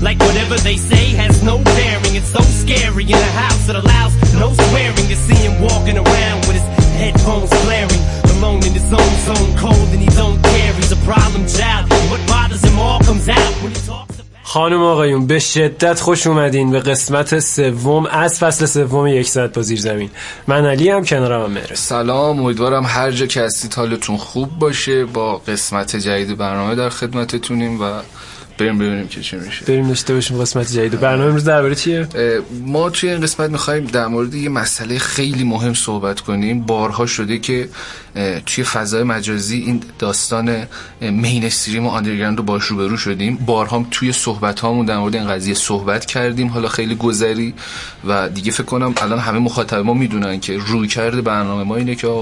Like whatever they say has no bearing. It's so scary in a house that allows no swearing. To see him walking around with his headphones blaring, alone in his own zone, cold and he don't care. He's a problem child. What bothers him all comes out when he talks. خانم آقایون به شدت خوش اومدین به قسمت سوم از فصل سوم 100 با زیر زمین. من علی هم کنارم هم مهر. سلام، امیدوارم هر جا که هستید حالتون خوب باشه. با قسمت جدید برنامه در خدمتتونیم و بریم ببینیم که چی میشه. بریم داشته باشیم قسمت جدید. برنامه امروز درباره چیه؟ ما توی این قسمت می‌خوایم در مورد یه مسئله خیلی مهم صحبت کنیم. بارها شده که توی فضای مجازی این داستان مینستریم و آندرگراند رو باهاش روبرو شدیم. بارها توی صحبت‌هامون در مورد این قضیه صحبت کردیم، حالا خیلی گذری، و دیگه فکر کنم الان همه مخاطب ما میدونن که رویکرد برنامه ما اینه که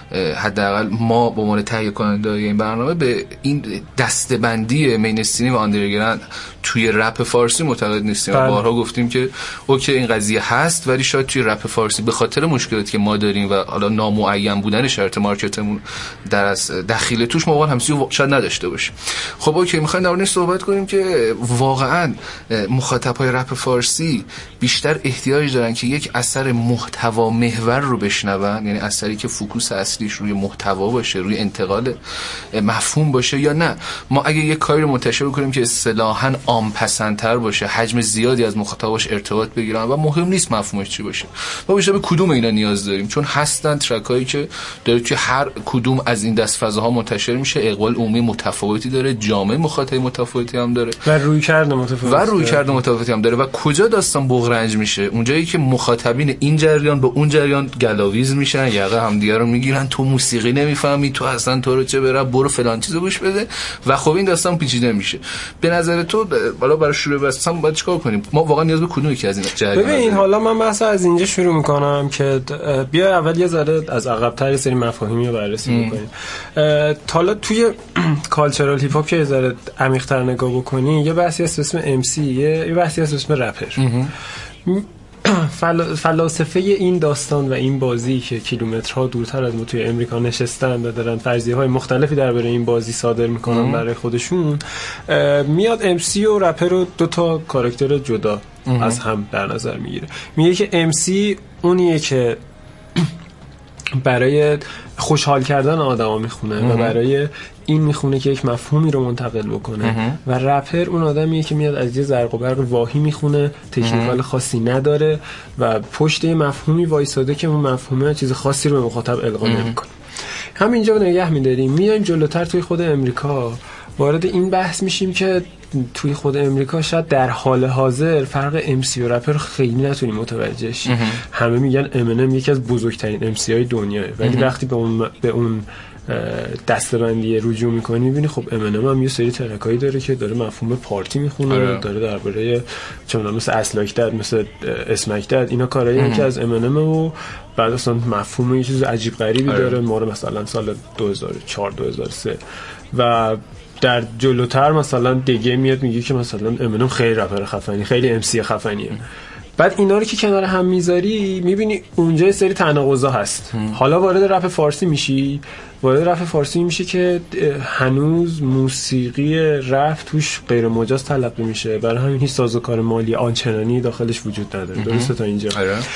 حداقل ما به عنوان تهیه کننده این برنامه به این دسته‌بندی مینستریم و آندرگراند توی رپ فارسی معتقد نیستیم. بارها گفتیم که اوکی این قضیه هست، ولی شاید توی رپ فارسی به خاطر مشکلاتی که ما داریم و حالا نامعین بودن شرط مارکتمون در از دخیل توش ما واقعا همسی شاید نداشته باشیم. خب اوکی، میخوایم در مورد صحبت کنیم که واقعا مخاطبای رپ فارسی بیشتر احتیاج دارن که یک اثر محتوا محور رو بشنون، یعنی اثری که فوکوس اصلیش روی محتوا باشه، روی انتقال مفهوم باشه، یا نه ما اگه یک کاری رو منتشر کنیم که اصطلاحاً عام پسندتر باشه، حجم زیادی از مخاطباش ارتباط بگیرن و مهم نیست مفهومش چی باشه، ما بیشتر به کدوم اینا نیاز داریم؟ چون هستن ترکایی که داره توی هر کدوم از این دست فضاها منتشر میشه، اقبال عمومی متفاوتی داره، جامعه مخاطب متفاوتی هم داره و رویکرد متفاوتی هم داره. و کجا داستان بغرنج میشه؟ اونجایی که مخاطبین این جریان به اون جریان گلاویز میشن، یقه همدیگه رو میگیرن، تو موسیقی نمیفهمی، تو اصلا تو رو چه برو فلان چیزو گوش بده، و خب این داستان پیچیده میشه. به نظر تو حالا برای شروع اصلا باید چیکار کنیم؟ ما واقعا نیاز به کدوم یکی از این جریان؟ ببین حالا من مثلا از اینجا شروع میکنم که بیا اول یه ذره از عقب‌تر یه سری مفاهیمی رو بررسی بکنیم. حالا توی کالچرال هیپ هاپ که یه ذره عمیق‌تر نگاه بکنی، یه بحثی هست اسم ام سی، یه بحثی هست اسم رپر. فلاسفه این داستان و این بازی که کیلومترها دورتر از ما توی امریکا نشستن و دارن فرضیه‌های مختلفی درباره این بازی صادر میکنن برای خودشون، میاد ام سی و رپر رو دو تا کاراکتر جدا از هم در نظر میگیره. میگه که ام سی اونیه که برای خوشحال کردن آدما میخونه و برای این میخونه که یک مفهومی رو منتقل بکنه، و رپر اون آدمیه که میاد از یه زرق و برق واهی میخونه، تکنیکال خاصی نداره و پشت یه مفهومی وایساده که اون مفهومه چیز خاصی رو به مخاطب القا نمیکنه. همینجا نگه می‌داریم، میایم جلوتر توی خود امریکا وارد این بحث میشیم که توی خود امریکا شاید در حال حاضر فرق ام سی و رپر خیلی نتونیم متوجه شیم. همه میگن امینم یکی از بزرگترین ام سی های دنیاه، ولی وقتی به اون دسته‌بندی رجوع می‌کنی می‌بینی خب امینم هم یه سری ترکایی داره که داره مفهوم پارتی میخونه، داره درباره چون مثل اسلاک داد، مثل اسمک داد، اینا کارهایی که از امینم و بعد اصلا مفهوم یه چیز عجیب غریبی داره. ما رو مثلا سال 2004 2003 و در جلوتر مثلا دیگه میاد میگه که مثلا امینم خیلی رپر خفنی، خیلی ام سی خفنیه. بعد اینا رو که کنار هم میذاری میبینی اونجا یه سری تناقضا هست. حالا وارد رپ فارسی میشی، وارد رپ فارسی میشه که هنوز موسیقی رپ توش غیر مجاز تلقی میشه، برای همین هیچ سازوکار مالی آنچنانی داخلش وجود نداره. درسته تا اینجا؟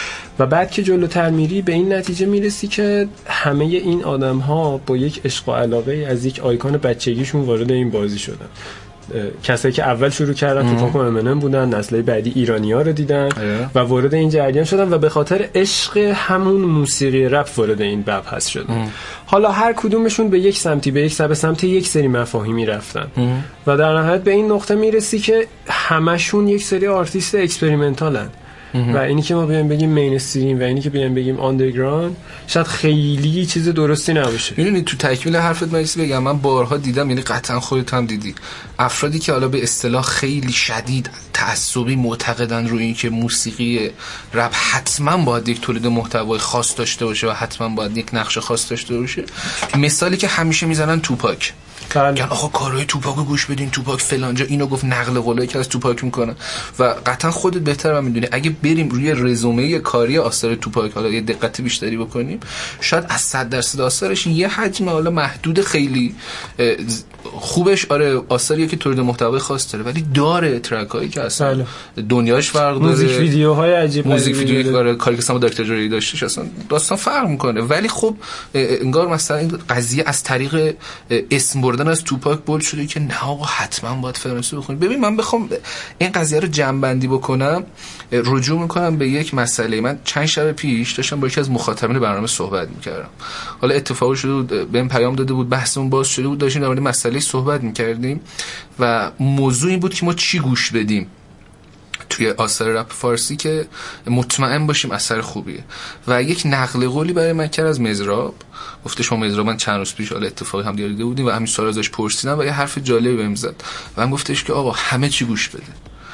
و بعد که جلوتر میری به این نتیجه میرسی که همه این آدم‌ها با یک عشق و علاقه از یک آیکون بچگیشون وارد این بازی شدن. کسایی که اول شروع کردن تو پاپ امینم بودن، نسل‌های بعدی ایرانی‌ها رو دیدن و وارد این جریان شدن و به خاطر عشق همون موسیقی رپ وارد این مبحث شدن. حالا هر کدومشون به یک سمتی، به یک سمت یک سری مفاهیمی رفتن و در نهایت به این نقطه میرسی که همشون یک سری آرتیست اکسپریمنتالن. و اینی که ما بیایم بگیم مینستریم و اینی که بیایم بگیم آندرگراند شاید خیلی چیز درستی نباشه. میدونی تو تکمیل حرفت من چیزی بگم، من بارها دیدم، یعنی قطعا خودت هم دیدی، افرادی که حالا به اصطلاح خیلی شدید تعصبی معتقدن روی این که موسیقی رپ حتما باید یک تولید محتوای خاص داشته باشه و حتما باید یک نقش خاص داشته باشه. مثالی که همیشه میزنن توپاک، میگن آقا کارهای توپاکو گوش بدین، توپاک فلانجا اینو گفت، نقل قولایی که از توپاک میکنن. و قطعا خودت بهتر میدونی اگه بریم روی رزومه کاری آثار توپاک حالا یه دقت بیشتری بکنیم، شاید از 100% آثارش یه حجم حالا محدود خیلی خوبش آره آثاریه که تولید محتوای خاص داره، ولی داره ترکایی که اصلا دنیاش فرق داره، موزیک ویدیوهای عجیب، موزیک ویدیو کاری که سما دکتر جوری داشتش، اصلا داستان فرق میکنه. ولی خب انگار مثلا این قضیه از طریق اسم بردن از توپاک بولد شده که نه آقا حتما باید فرانسه بخونید. ببین من بخوام این قضیه رو جمع بندی بکنم، رجوع میکنم به یک مسئله. من چند شب پیش داشتم با یکی از مخاطبین برنامه صحبت میکردم، حالا اتفاقی شده بود بهم پیام داده بود، بحثمون باز شده بود، داشتیم در مورد مسئله صحبت میکردیم و موضوع این بود که ما چی گوش بدیم توی آثار رپ فارسی که مطمئن باشیم اثر خوبیه. و یک نقل قولی برای من کرد از مزراب، گفته شما مزراب من چند روز پیش حالا اتفاقی هم دیده بودیم و همین سوال ازش پرسیدم و یه حرف جالبی بهم زد و من گفتش که آقا همه چی گوش بده،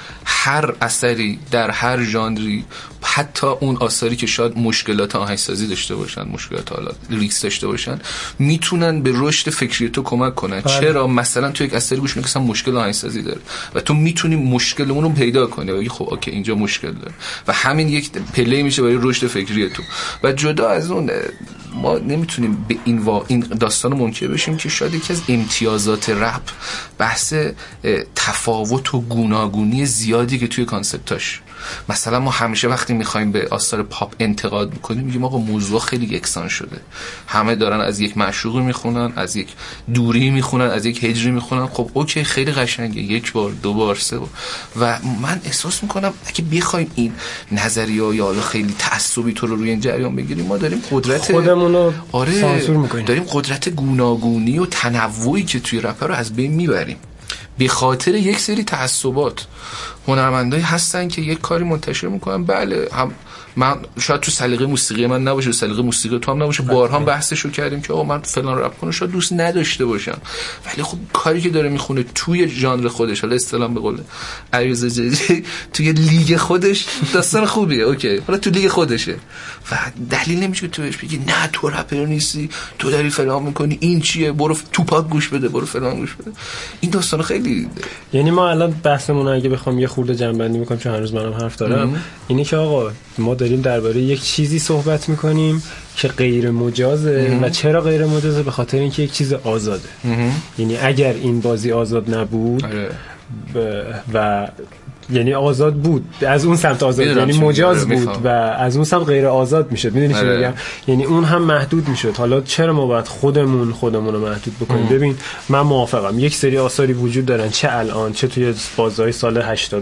هر اثری در هر ژانری، حتی اون آثاری که شاید مشکلات آهنگسازی داشته باشن، مشکلات حالا لیریکس داشته باشن، میتونن به رشد فکری تو کمک کنن. چرا؟ مثلا تو یک اثری گوش میکنی که اصلا مشکل آهنگسازی داره و تو میتونی مشکل اون رو پیدا کنی و بگی خب اوکی اینجا مشکل داره و همین یک پله میشه برای رشد فکری تو. و جدا از اون ما نمیتونیم به این داستان منکر بشیم که شاید یکی از امتیازات رپ بحث تفاوت و گوناگونی زیادی که توی کانسپتاش. مثلا ما همیشه وقتی میخوایم به آثار پاپ انتقاد بکنیم میگیم آقا موضوع خیلی یکسان شده، همه دارن از یک معشوقی میخونن، از یک دوری میخونن، از یک هجری میخونن. خب اوکی خیلی قشنگه، یک بار دو بار سه بار. و من احساس میکنم اگه بخوایم این نظریه یا خیلی تعصبی تو رو روی این جریان بگیریم، ما داریم قدرت خودمون رو سانسور میکنیم، داریم قدرت گوناگونی و تنوعی که توی رپ رو از بین میبریم به خاطر یک سری تعصبات. هنرمندایی هستن که یک کاری منتشر میکنن، بله هم من شاید تو سلیقه موسیقی من نباشه، تو سلیقه موسیقی تو هم نباشه، بارها بحثشو کردیم که آقا من فلان رپ کنم شاید دوست نداشته باشم، ولی خب کاری که داره میخونه توی ژانر خودش، حالا اصطلاحاً به قول عریض جدی توی لیگ خودش داستان خوبیه، اوکی حالا تو لیگ خودشه و دلیل نمیشه که تو بهش بگی نه تو رپر نیستی، تو داری فلان میکنی، این چیه، برو توپاک گوش بده، برو فلان گوش بده. این داستان خیلی، یعنی ما الان بحثمون اگه بخوام یه خورده جنبندی میکنم چون هنوز منم حرف دارم، اینی که آقا ما داریم درباره یک چیزی صحبت میکنیم که غیر مجازه و چرا غیر مجازه؟ به خاطر اینکه یک چیز آزاده. یعنی اگر این بازی آزاد نبود و یعنی آزاد بود از اون سمت آزاد، یعنی مجاز بود و از اون سمت غیر آزاد میشد، میدونی چی میگم؟ یعنی اون هم محدود میشد. حالا چرا ما باید خودمون رو محدود بکنیم؟ ببین من موافقم یک سری آثاری وجود دارن، چه الان چه توی بازهای سال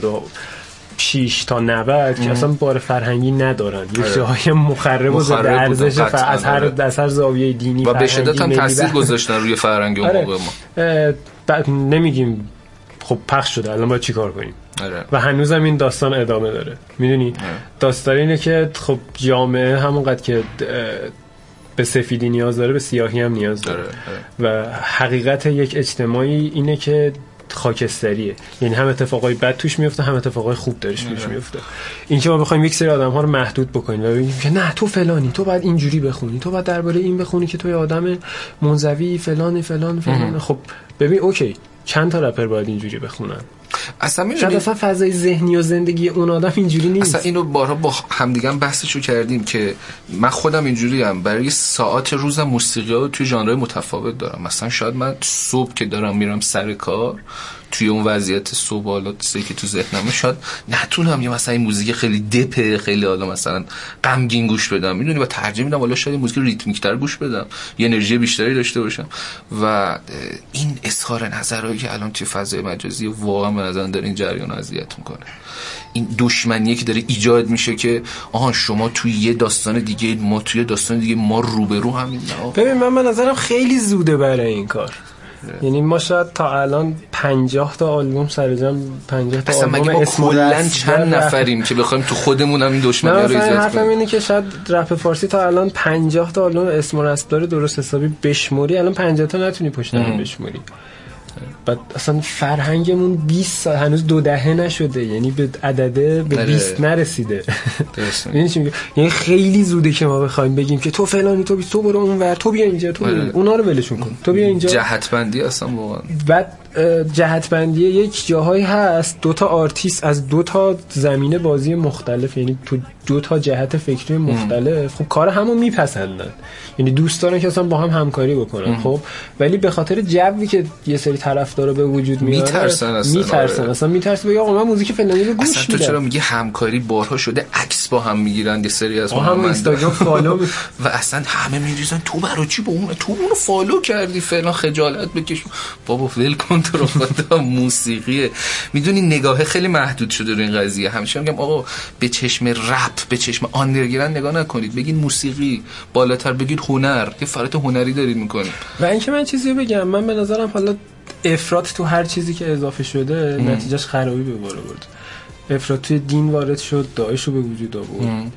86 تا 90 که اصلا بار فرهنگی ندارن، یک جاهای مخرب و ضد ارزش از هر زاویه دینی و به شدت هم تاثیر گذاشتن روی فرهنگ اون موقع ما. نمیگیم خب پخش شده الان باید چیکار کنیم؟ و هنوزم این داستان ادامه داره. میدونی داستان اینه که خب جامعه همونقدر که به سفیدی نیاز داره به سیاهی هم نیاز داره و حقیقت یک اجتماعی اینه که خاکستریه، یعنی هم اتفاقای بد توش میفته هم اتفاقای خوب درش میفته. این که ما بخوایم یک سری آدم‌ها رو محدود بکنیم و بگیم که نه تو فلانی، تو باید اینجوری بخونی، تو باید درباره این بخونی که توی آدم منزوی فلان. خب ببین اوکی چند تا رپر باید اینجوری بخونن؟ اصلا شاید اصلا فضای ذهنی و زندگی اون آدم اینجوری نیست. اصلا اینو بارها با همدیگه بحثشو کردیم که من خودم اینجوری ام، برای ساعات روزم موسیقی‌ها توی ژانرهای متفاوت دارم. مثلا شاید من صبح که دارم میرم سر کار توی اون وضعیت صبح حالا چیزی که تو ذهنمه شاید نتونم یه مثلا این موزیک خیلی دپه، خیلی حالا مثلا غمگین گوش بدم، میدونی، و ترجیح میدم حالا شاید موزیک ریتمیک‌تر گوش بدم، یه انرژی بیشتری داشته باشم. و این اظهار نظرایی که الان توی فضای مجازی واقعا به نظر داره این جریان اذیت میکنه. این دشمنیه که داره ایجاد میشه که آها شما توی یه داستان دیگه، ما توی داستان دیگه، ما روبرو همین. ببین من به نظرم خیلی زوده برای این کار. یعنی ما شاید تا الان 50 تا آلبوم سرجم 50 تا آلبوم اصلا اسم کلا چند نفریم که بخوایم تو خودمون هم این دشمنی رو ایجاد کنیم. حرفم اینه که شاید رپ فارسی تا الان 50 تا آلبوم اسم و رسم داره درست حسابی بشموری، الان 50 تا نتونی پشت هم بشموری. بعد اصلا فرهنگمون 20 سال هنوز 2 دهه نشده، یعنی به عدده به 20 نرسیده. یعنی خیلی زوده که ما بخوایم بگیم که تو فلانی، تو برو اونور، تو بیا اینجا، تو اونا رو ولشون کن، تو بیا اینجا. جهت بندی اصلا واقعا. بعد جهت بندی یک جاهایی هست 2 تا آرتیست از 2 تا زمینه بازی مختلف، یعنی تو 2 تا جهت فکری مختلف خب کار همو میپسندن، یعنی دوست دارن که اصلا با هم همکاری بکنن. خب ولی به خاطر جوی که یه سری طرفدارا به وجود میاره میترسن اصلا میترسن بگه آقا من موزیک فلانی رو گوش میدم. تو چرا میگه همکاری بارها شده عکس با هم میگیرن یه سری از هم اینستاگرام فالو و اصلا همه میریزن تو برای چی با اون تو اونو فالو کردی فلان، خجالت بکش بابا ول کن تو رو خدا. موسیقیه میدونی نگاه خیلی محدود شده رو این قضیه. همیشه میگم آقا به چشم رپ به چشم آندرگراند نگاه نکنید، بگید موسیقی، بالاتر بگید هنر، یه فرات هنری دارید میکنید. و اینکه من چیزی بگم، من به نظرم حالا افراط تو هر چیزی که اضافه شده نتیجهش خرابی به بار آورد. افراط توی دین وارد شد، داعش رو به وجود آورد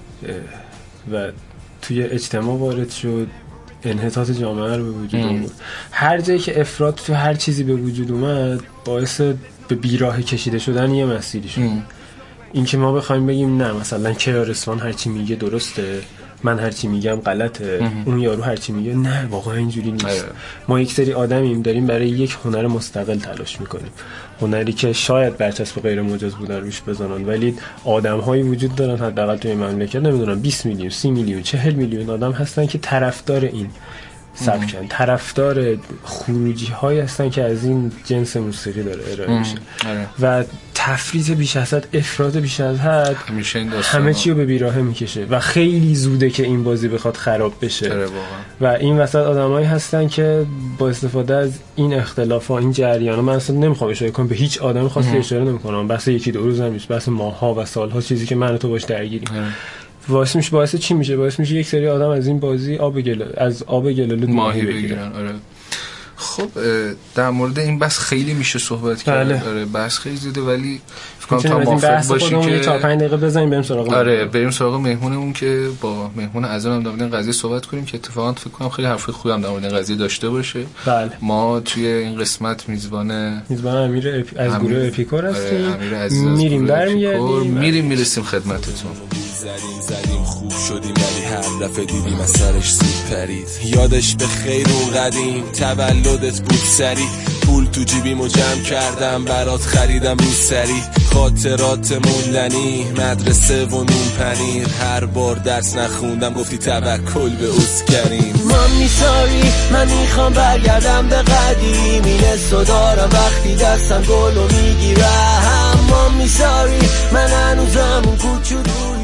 و توی اجتماع وارد شد، انحطاط جامعه رو به وجود آورد. هر جایی که افراط تو هر چیزی به وجود اومد باعث به بیراه کشیده شدن یه مسیری شد. این که ما بخوایم بگیم نه مثلا کیارستان هرچی میگه درسته، من هرچی میگم غلطه، اون یارو هرچی میگه، نه واقعا اینجوری نیست. ما یک سری آدمیم داریم برای یک هنر مستقل تلاش میکنیم، هنری که شاید برچسب غیر مجاز بودن روش بزنن، ولی آدم‌هایی وجود دارن حداقل توی مملکت نمیدونم 20 میلیون 30 میلیون 40 میلیون آدم هستن که طرفدار این سبکن، طرفدار خروجی هایی هستن که از این جنس موسیقی داره ارائه میشه و تفریط بیش از حد، افراط بیش از حد همه چی رو به بیراهه میکشه و خیلی زوده که این بازی بخواد خراب بشه. و این وسط آدمایی هستن که با استفاده از این اختلافا، این جریانا، من اصلا نمیخوام اشاره کنم به هیچ آدمی خاصی اشاره نمیکنم، بحث یکی دو روز نمیشه، بحث ماها و سالها، چیزی که من و تو باش درگیریم. باعث چی میشه؟ باعث میشه یک سری آدم از این بازی از آب گلالود ماهی بگیرن. آره. خب در مورد این بحث خیلی میشه صحبت کرد. آره بحث خیلی زیاده، ولی فکر کنم تا موافق باشی که 4-5 دقیقه بزنیم بریم سراغ. آره بریم سراغ مهمونمون که با مهمون عزیزم در مورد این قضیه صحبت کنیم که اتفاقا فکر کنم خیلی حرف خوبی هم در مورد این قضیه داشته باشه. بله. ما توی این قسمت میزبان امیر از گروه اپیکور هستیم. میریم برمیگردیم، میرسیم خدمتتون. زدیم خوب شدیم ولی هر دفعه دیدیم از سرش زود پرید. یادش به خیر اون قدیم تولدت بود سری، پول تو جیبیمو جمع کردم برات خریدم رو سری، خاطرات موندنی مدرسه و نون پنیر، هر بار درس نخوندم گفتی توکل به اسکریم. مامی ساری من میخوام برگردم به قدیم، این حسو دارم وقتی دستم گلو میگیرم. مامی ساری من هنوزم اون کوچولویم.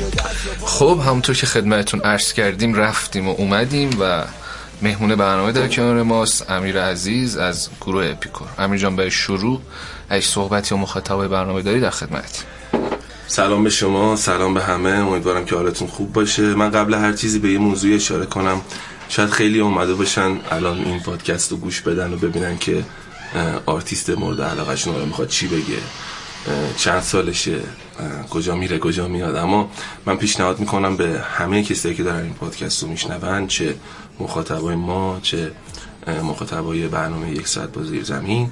خب همونطور که خدمتتون عرض کردیم رفتیم و اومدیم و مهمون برنامه در کنار ماست امیر عزیز از گروه اپیکور. امیر جان برای شروع اگه صحبتی و مخاطبای برنامه داری در خدمت. سلام به شما، سلام به همه، امیدوارم که حالتون خوب باشه. من قبل هر چیزی به یه موضوع اشاره کنم، شاید خیلی اومده باشن الان این پادکست رو گوش بدن و ببینن که آرتیست مورد علاقه‌شون رو میخواد چی بگه، چند سالشه، کجا میره کجا میاد. اما من پیشنهاد میکنم به همه کسایی که دارن این پادکست رو میشنون، چه مخاطبای ما چه مخاطبای برنامه 1 ساعت با زیر زمین،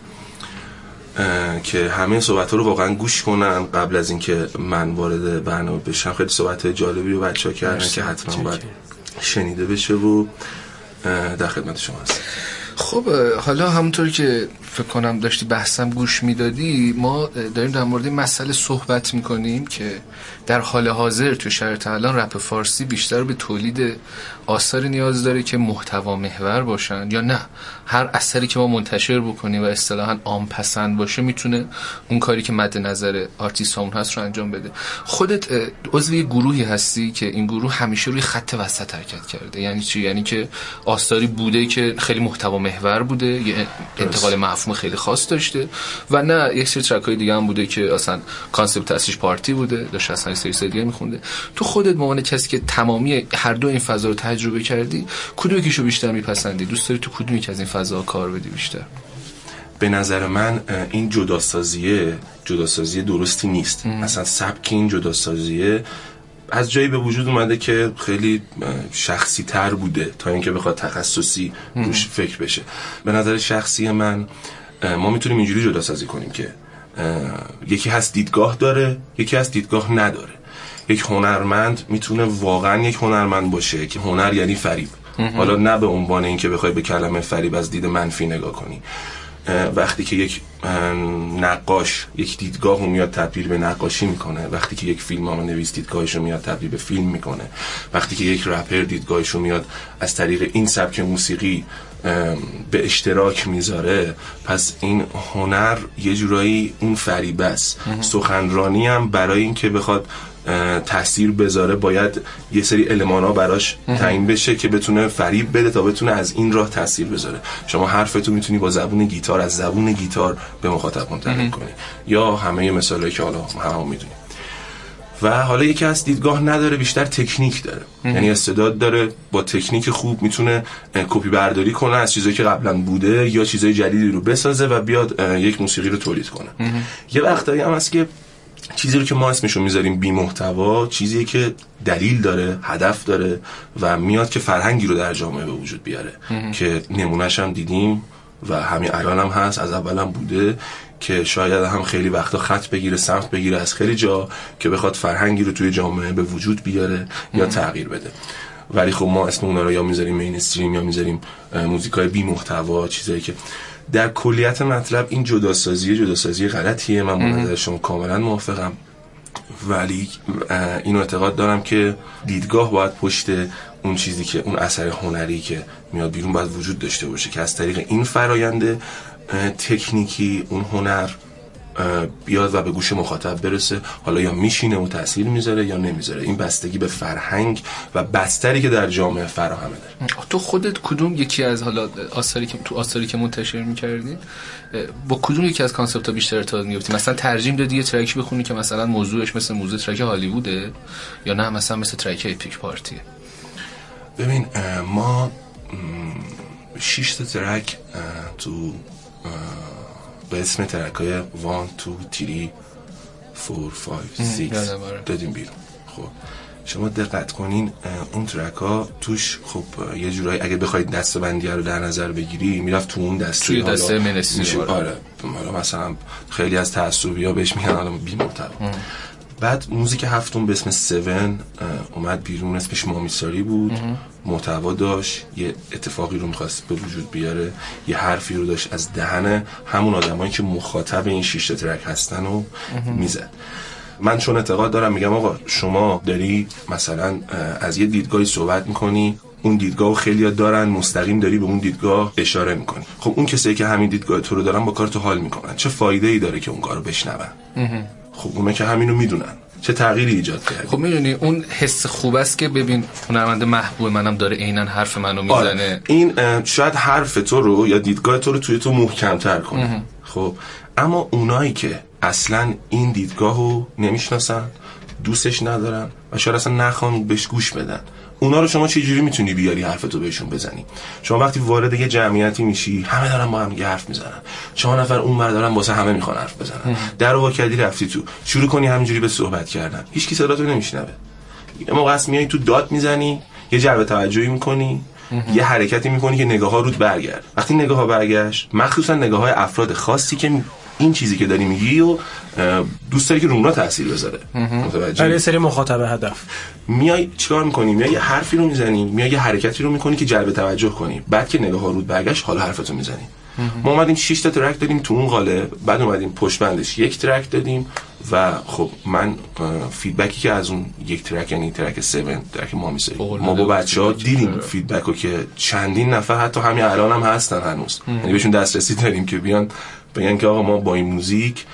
که همه صحبت‌ها رو واقعا گوش کنن قبل از اینکه من وارد برنامه بشم. خیلی صحبت‌های جالبی رو بچه‌ها کردن که حتما باید شنیده بشه و در خدمت شما هستم. خب حالا همونطوری که فکر کنم داشتی بحثم گوش میدادی، ما داریم در مورد این مسئله صحبت میکنیم که در حال حاضر تو شرایط الان رپ فارسی بیشتر به تولید آثار نیاز داره که محتوا محور باشن، یا نه هر اثری که ما منتشر بکنیم و اصطلاحاً عام پسند باشه میتونه اون کاری که مد نظر آرتیست همون هست رو انجام بده. خودت عضو یه گروهی هستی که این گروه همیشه روی خط وسط حرکت کرده. یعنی چی؟ یعنی که آثاری بوده که خیلی محتوا محور بوده، یه انتقال مفهوم خیلی خاص داشته، و نه یک سری ترک‌های دیگه هم بوده که اصلا کانسپت اصلیش پارتی بوده، داشت اصلا سری دیگه میخونده. تو خودت به عنوان کسی که تمامی هر دو این فضا رو تجربه کردی، کدوم یکیشو بیشتر میپسندی؟ دوست داری تو کدوم یک از این فضاها کار بدی بیشتر؟ به نظر من این جداسازی درستی نیست. اصلا سبک این جداسازیه از جایی به وجود اومده که خیلی شخصی تر بوده تا اینکه بخواد تخصصی روش فکر بشه. به نظر شخصی من ما میتونیم اینجوری جداسازی کنیم که یکی هست دیدگاه داره، یکی هست دیدگاه نداره. یک هنرمند میتونه واقعا یک هنرمند باشه که هنر یعنی فریب. حالا نه به عنوان این که بخوای به کلمه فریب از دید منفی نگاه کنی. وقتی که یک نقاش یک دیدگاه رو میاد تبدیل به نقاشی میکنه، وقتی که یک فیلمنامه نویس دیدگاهش رو میاد تبدیل به فیلم میکنه، وقتی که یک رپر دیدگاهش رو میاد از طریق این سبک موسیقی به اشتراک میذاره، پس این هنر یه جورایی اون فریبه است. سخنرانی هم برای این که بخواد تاثیر بذاره باید یه سری المانا براش تعیین بشه که بتونه فریب بده تا بتونه از این راه تاثیر بذاره. شما حرفتو میتونی با زبون گیتار از زبون گیتار به مخاطب منتقل کنی، یا همه مثالایی که حالا همه میدونیم. و حالا یکی از دیدگاه نداره، بیشتر تکنیک داره، یعنی استعداد داره با تکنیک خوب میتونه کپی برداری کنه از چیزایی که قبلا بوده یا چیزای جدیدی رو بسازه و بیاد یک موسیقی رو تولید کنه. یه وقتایی هم هست که چیزی رو که ما اسمشو میذاریم بی محتوا، چیزی که دلیل داره، هدف داره و میاد که فرهنگی رو در جامعه به وجود بیاره که نمونهش هم دیدیم و همین الان هم هست، از اول هم بوده که شاید هم خیلی وقتا خط بگیره، سمت بگیره از خیلی جا که بخواد فرهنگی رو توی جامعه به وجود بیاره یا تغییر بده. ولی خب ما اسم اونا رو یا میذاریم مینستریم یا میذاریم موزیکای بی محتوا، چیزایی که در کلیت مطلب این جداسازی غلطیه. من با نظر شما کاملا موافقم، ولی اینو اعتقاد دارم که دیدگاه باید پشت اون چیزی که اون اثر هنری که میاد بیرون باید وجود داشته باشه که از طریق این فرآیند تکنیکی اون هنر بیاد و به گوش مخاطب برسه. حالا یا میشینه و تأثیر میذاره یا نمیذاره، این بستگی به فرهنگ و بستری که در جامعه فراهمه داره. تو خودت کدوم یکی از حالا آثاری که منتشر می‌کردین با کدوم یکی از کانسپت‌ها بیشتر ارتباط می‌گرفتی؟ مثلا ترجیح دادی یه ترکی بخونی که مثلا موضوعش مثل موضوع ترک هالیووده یا نه مثلا مثل ترک اپیک پارتیه؟ ببین ما 6 تا ترک تو به اسم ترکای 1 2 3 4 5 6 دادیم بیرون. خب شما دقت کنین اون ترک ها توش خب یه جورایی اگه بخواید دسته‌بندی رو در نظر بگیری میرفت تو اون دسته منستری. آره حالا مثلا خیلی از تعصبی‌ها بهش میگن حالا بی محتوا. بعد موزیک هفتم به اسم 7 اومد بیرون، اسمش مامیساری بود، محتوا داشت، یه اتفاقی رو می‌خواست به وجود بیاره، یه حرفی رو داشت از دهن همون آدمایی که مخاطب این 6 تا ترک هستن و میزد. من چون اعتقاد دارم میگم آقا شما داری مثلا از یه دیدگاهی صحبت میکنی، اون دیدگاهو خیلی‌ها دارن، مستقیم داری به اون دیدگاه اشاره میکنی. خب اون کسایی که همین دیدگاه تو رو دارن با کار تو حال میکنن، چه فایده‌ای داره که اون کارو بشنون؟ خب اونا که همینو میدونن، چه تغییری ایجاد کرد؟ خب میدونی اون حس خوب است که ببین هنرمند محبوب منم داره عیناً حرف منو میزنه. این شاید حرف تو رو یا دیدگاه تو رو توی تو محکم‌تر کنه. خب اما اونایی که اصلا این دیدگاهو نمیشناسن، دوستش ندارن و شاید اصلا نخوان بهش گوش بدن، اونا رو شما چه جوری میتونی بیاری حرفتو بهشون بزنی؟ شما وقتی وارد یه جمعیتی میشی، همه دارن با هم دیگه حرف میزنن، 4 نفر اون ور دارن واسه همه میخوان حرف بزنن، در وا کردی رفتی تو، شروع کنی همینجوری به صحبت کردن، هیچ کی صداتو نمیشنوه. یه موقع است میای تو داد میزنی، یه جلب توجهی میکنی، یه حرکتی میکنی که نگاه‌ها رود برگرد. وقتی نگاه‌ها برگشت، مخصوصا نگاه‌های افراد خاصی که این چیزی که داری میگی و دوست داری که رو اونا تاثیر بذاره، متوجه؟ برای سری مخاطب هدف میای چیکار میکنی؟ میای یه حرفی رو میزنی، میای یه حرکتی رو میکنی که جلب توجه کنی، بعد که نگاه‌ها رود برگشت حالا حرفتو میزنی. ما اومدیم 6 تا ترک دادیم تو اون قالب، بعد اومدیم پشت بندش یک ترک دادیم و خب من فیدبکی که از اون یک ترک، یعنی ترک 7 ترک مامیساری، ما با بچه‌ها دیدیم فیدبکو که چندین نفر حتی همین الان هم هستن هنوز، یعنی بهشون دسترسی داریم که بیان بگن که آقا ما با این موزیک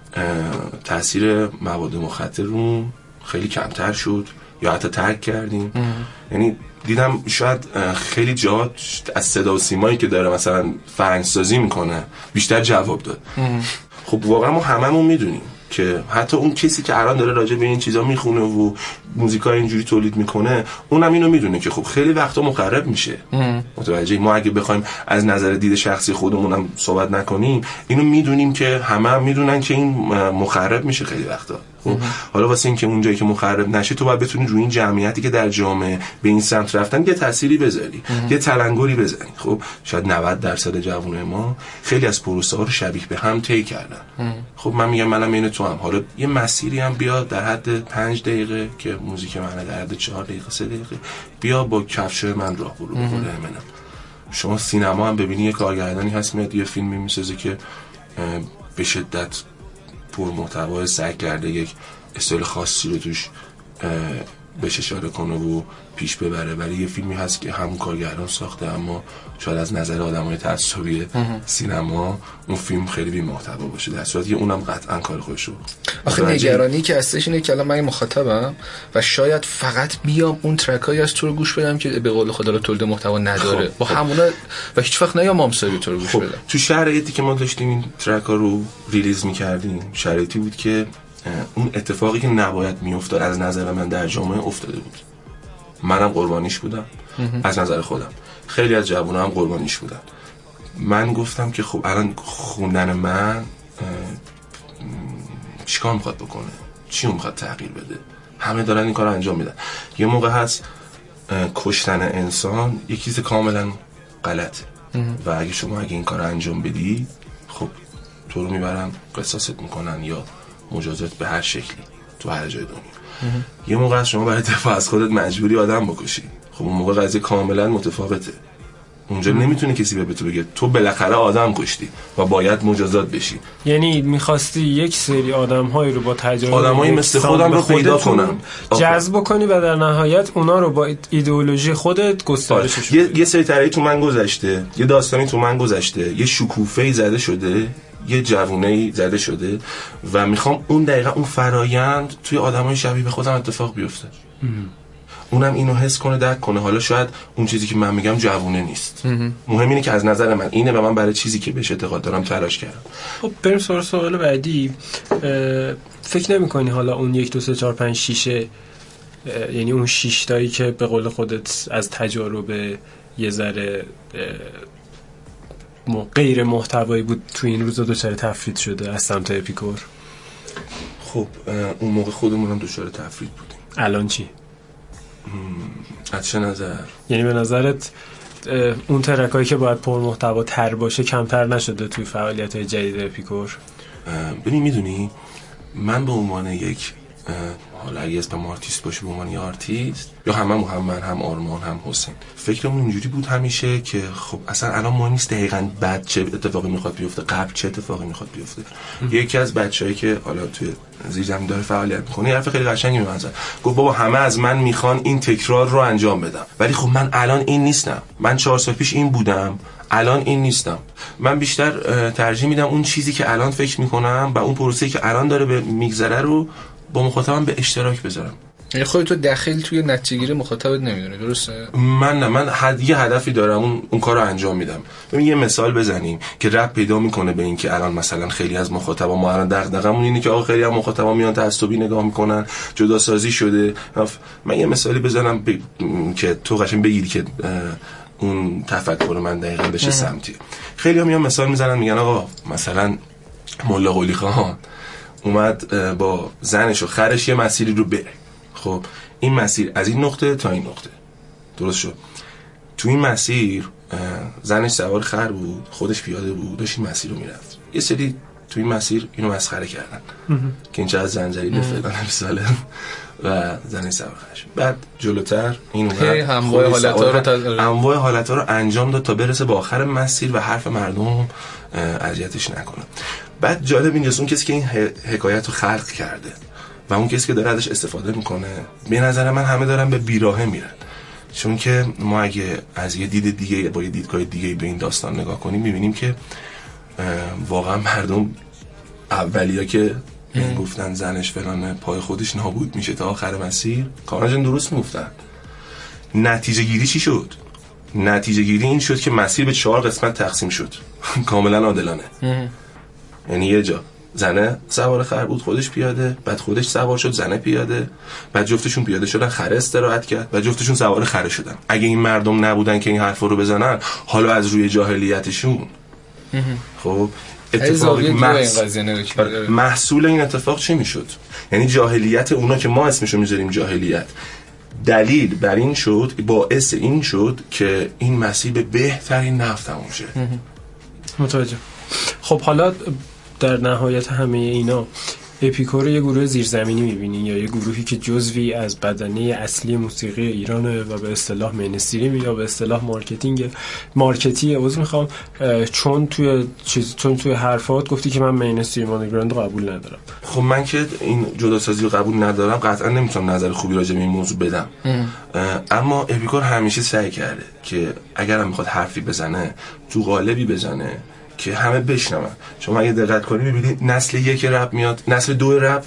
تاثیر مواد مخدر رو خیلی کمتر شد یا حتی ترک کردیم. یعنی دیدم شاید خیلی جا از صدا و سیمایی که داره مثلا فرهنگ‌سازی میکنه بیشتر جواب داد. خب واقعا ما هممون میدونیم که حتی اون کسی که الان داره راجع به این چیزا میخونه و موزیکای اینجوری تولید میکنه، اونم اینو میدونه که خب خیلی وقتا مخرب میشه. متوجه؟ ما اگه بخوایم از نظر دید شخصی خودمونم صحبت نکنیم، اینو میدونیم که همه میدونن که این مخرب میشه خیلی وقتا. خب حالا واسه این که اونجایی که مخرب نشه، تو باید بتونی روی این جمعیتی که در جامعه به این سمت رفتن یه تأثیری بذاری، یه تلنگری بزنی. خب شاید 90% جوانای ما خیلی از پروسه ها رو شبیه به هم طی کردن. خب من میگم منم این تو هم، حالا یه مسیری هم بیا در حد 5 دقیقه که موزیک منه، در حد 4 دقیقه 3 دقیقه بیا با کفشای من راه برو بکنه منم. شما سینما هم ببینی یه کارگردانی هست میاد یه فیلمی میسازه که به شدت پر محتوا، سعی کرده یک استایل خاصی رو توش بهش اشاره کنه و پیش ببره، ولی یه فیلمی هست که همون کارگردان ساخته اما شاید از نظر آدمای تعصبی سینما اون فیلم خیلی بی محتوا باشه، در صورتی که اونم قطعا کار خودش رو. آخه نگرانی که هستش اینه که الان من مخاطبم و شاید فقط بیام اون ترکایی از تو رو گوش بدم که به قول خدا رو تولید محتوا نداره با همونا و هیچ وقت نیام مامساری تو رو گوش بدم. تو شرایطی که ما داشتیم این ترکا رو ریلیز می‌کردیم، شرایطی بود که اون اتفاقی که نباید میافتاد از نظر من در جامعه افتاده بود. منم قربانیش بودم از نظر خودم، خیلی از جوونا هم قربانیش بودن. من گفتم که خب الان خوندن من چیکار میخواد بکنه، چی میخواد تغییر بده؟ همه دارن این کار رو انجام میدن. یه موقع هست کشتن انسان یه چیز کاملا غلطه و اگه شما این کار رو انجام بدی خب تو رو میبرن قصاصت میکنن یا مجازات به هر شکلی تو هر جای دنیا. یه موقع شما برای دفاع از خودت مجبوری آدم بکشی، خب اون موقع قضیه کاملا متفاوته. اونجا نمیتونه کسی به تو بگه تو بالاخره آدم کشتی و باید مجازات بشی. یعنی میخواستی یک سری آدم‌هایی رو با تجارب آدمایی مثل خودم رو پیدا کنم، جذب کنی و در نهایت اونا رو با ایدئولوژی خودت گسترشش بدی. یه سری طرحی تو من گذشته، یه داستانی تو من گذشته، یه شکوفه‌ای زده شده، یه جوونه‌ای زده شده و میخوام اون دقیقا اون فرایند توی آدمای شبیه به خودم اتفاق بیفته. اونم اینو حس کنه، درک کنه. حالا شاید اون چیزی که من میگم جوونه نیست، مهم اینه که از نظر من اینه و من برای چیزی که بهش اعتقاد دارم تلاش کردم. خب بریم سراغ سوال بعدی. فکر نمی‌کنی حالا اون 1 2 3 4 5 6 یعنی اون 6 تایی که به قول خودت از تجارب یه ذره غیر محتوایی بود تو این روزا دچار تفرید شده از سمت اپیکور؟ خب اون موقع خودمون هم دچار تفرید بودیم. الان چی؟ از چه نظر؟ یعنی به نظرت اون ترکایی که باید پر محتوا تر باشه کمتر نشده توی فعالیت‌های جدید اپیکور؟ ببین میدونی من به عنوان یک حالا اگه اسم آرتیست باشه، به عنوان یه آرتیست یا هم هم آرمان هم حسین، فکرمون اینجوری بود همیشه که خب اصلا الان مهم نیست دقیقاً بعد چه اتفاقی میخواد بیفته، قبل چه اتفاقی میخواد بیفته. یکی از بچه‌ای که حالا توی زیر زمین داره فعالیت میکنه حرف خیلی قشنگی به من زد، گفت بابا همه از من میخوان این تکرار رو انجام بدم، ولی خب من الان این نیستم. من 4 سال پیش این بودم، الان این نیستم. من بیشتر ترجیح میدم اون چیزی که الان فکر میکنم و اون پروسه‌ای که الان داره به میگذره رو با مخاطبم به اشتراک بذارم. یعنی خودت داخل توی نتیجه‌گیری مخاطبت نمیدونی، درسته؟ من یه هدفی دارم، اون کارو انجام میدم. ببین یه مثال بزنیم که رپ پیدا میکنه به این که الان مثلا خیلی از مخاطبا، ما الان دغدغمون اینه که آقا خیلی از مخاطبا میان تعصبی نگاه میکنن، جدا سازی شده. من یه مثالی بزنم که تو قشنگ بگیری که اون تفکر من دقیقاً بشه سمتی. خیلی‌ها میان مثال میزنن میگن آقا مثلا ملا قلی خان اومد با زنش و خرش یه مسیری رو بره. خب این مسیر از این نقطه تا این نقطه، درست شد. تو این مسیر زنش سوار خر بود، خودش پیاده بود، داشت این مسیر رو میرفت. یه سری تو این مسیر اینو مسخره کردن که این چه از زنجیل فلان ساله و زنش سوار خرش. بعد جلوتر این انواع حالت‌ها رو انجام داد تا برسه به آخر مسیر و حرف مردم اذیتش نکنه. بعد جالب اینجاست اون کسی که این حکایت رو خلق کرده و اون کسی که داره ازش استفاده میکنه، به نظر من همه دارن به بیراهه میرن. چون که ما اگه از یه دید دیگه با یه دیدگاه دیگه به این داستان نگاه کنیم میبینیم که واقعا مردم اولیا که گفتن زنش فلان پای خودش نابود میشه تا آخر مسیر کاملا درست میگفتن. نتیجه گیری چی شد؟ نتیجه گیری این شد که مسیر به 4 قسمت تقسیم شد کاملا عادلانه. یعنی یه جا زنه سوار خر بود، خودش پیاده، بعد خودش سوار شد، زنه پیاده، بعد جفتشون پیاده شدن، خر استراحت کرد، بعد جفتشون سوار خر شدن. اگه این مردم نبودن که این حرفا رو بزنن، حالا از روی جاهلیتشون خب اتفاقی محصول این اتفاق چی میشد؟ یعنی جاهلیت اونا که ما اسمشو میذاریم جاهلیت، دلیل بر این شد، باعث این شد که این مسیر به بهترین نفع تموم شه. متوجه. خب حالا در نهایت همه اینا اپیکور یه گروه زیرزمینی می‌بینین یا یه گروهی که جزوی از بدنه اصلی موسیقی ایرانه و به اصطلاح مینستریم یا به اصطلاح مارکتی میخوام چون توی حرفات گفتی که من مینستریم آندرگراند قبول ندارم. خب من که این جداسازی رو قبول ندارم، قطعا نمیتونم نظر خوبی راجع به این موضوع بدم. اما اپیکور همیشه سعی کرده که اگر هم میخواد حرفی بزنه تو قالبی بزنه که همه بشنون. شما اگه دقت کنید می‌بینید نسل 1 رپ میاد، نسل 2 رپ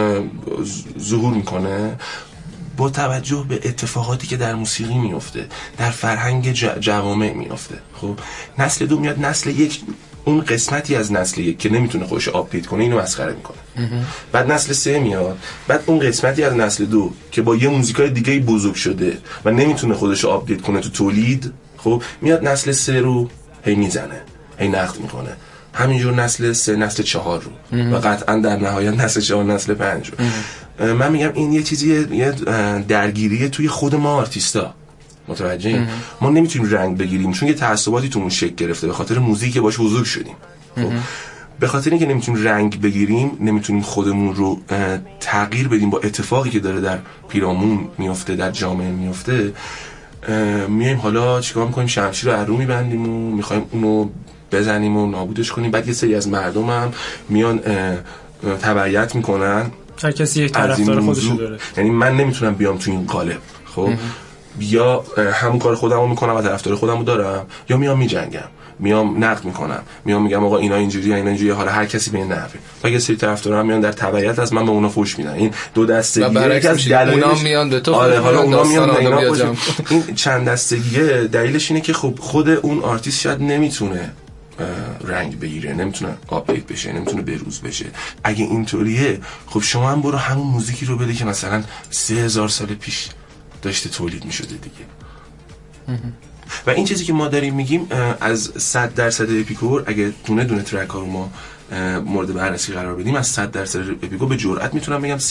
ظهور میکنه با توجه به اتفاقاتی که در موسیقی میفته، در فرهنگ جوامع میفته. خب نسل 2 میاد، نسل 1 اون قسمتی از نسل 1 که نمیتونه خودش آپدیت کنه اینو مسخره میکنه. بعد نسل 3 میاد، بعد اون قسمتی از نسل 2 که با یه موزیکای دیگه بزرگ شده و نمیتونه خودش آپدیت کنه تو تولید، خب میاد نسل 3 رو هی میزنه، هی نقد میکنه. همینجور نسل 3 نسل 4 رو و قطعا در نهایت نسل 4 نسل 5 رو. من میگم این یه چیزیه، یه درگیریه توی خود ما آرتیستا. متوجهیم؟ ما نمیتونیم رنگ بگیریم چون یه تعصباتی تومون شکل گرفته به خاطر موزیکی که باش بزرگ شدیم. خب به خاطر اینکه نمیتونیم رنگ بگیریم، نمیتونیم خودمون رو تغییر بدیم با اتفاقی که داره در پیرامون میفته، در جامعه میفته، میایم حالا چیکار میکنیم؟ شمشیر رو رو میبندیم و میخوایم اونو بزنیم و نابودش کنیم. بعد یه سری از مردم هم میان تبعیت میکنن، هر کسی یک طرفدار خودشو داره. یعنی من نمیتونم بیام تو این قالب، خب یا همون کار خودمو میکنم و طرفدار خودمو دارم، یا میام میجنگم، میام نقد میکنم، میام میگم آقا اینا اینجوریه اینا اینجوریه، حالا هر کسی به این نحوه. تا یه سری طرفدارا میان در تبعیت از من به اونا فوش میدن. این دو دستگیه، یکی از دلایلش اونا میان به تو، آره حالا اونا میان به اینا فوش. این چند دستگیه دلیلش اینه که خب خود اون آرتیست شاید نمیتونه رنگ بگیره، نمیتونه آپدیت بشه، نمیتونه بروز بشه. اگه اینطوریه خب شما هم برو همون موزیکی رو بده که مثلا 3000 سال پیش داشته تولید میشده دیگه. و این چیزی که ما داریم میگیم از 100% اپیکور، اگه دونه دونه ترک ها رو ما مورد بررسی قرار بدیم، از 100% اپیکور به جرئت میتونم بگم 30%.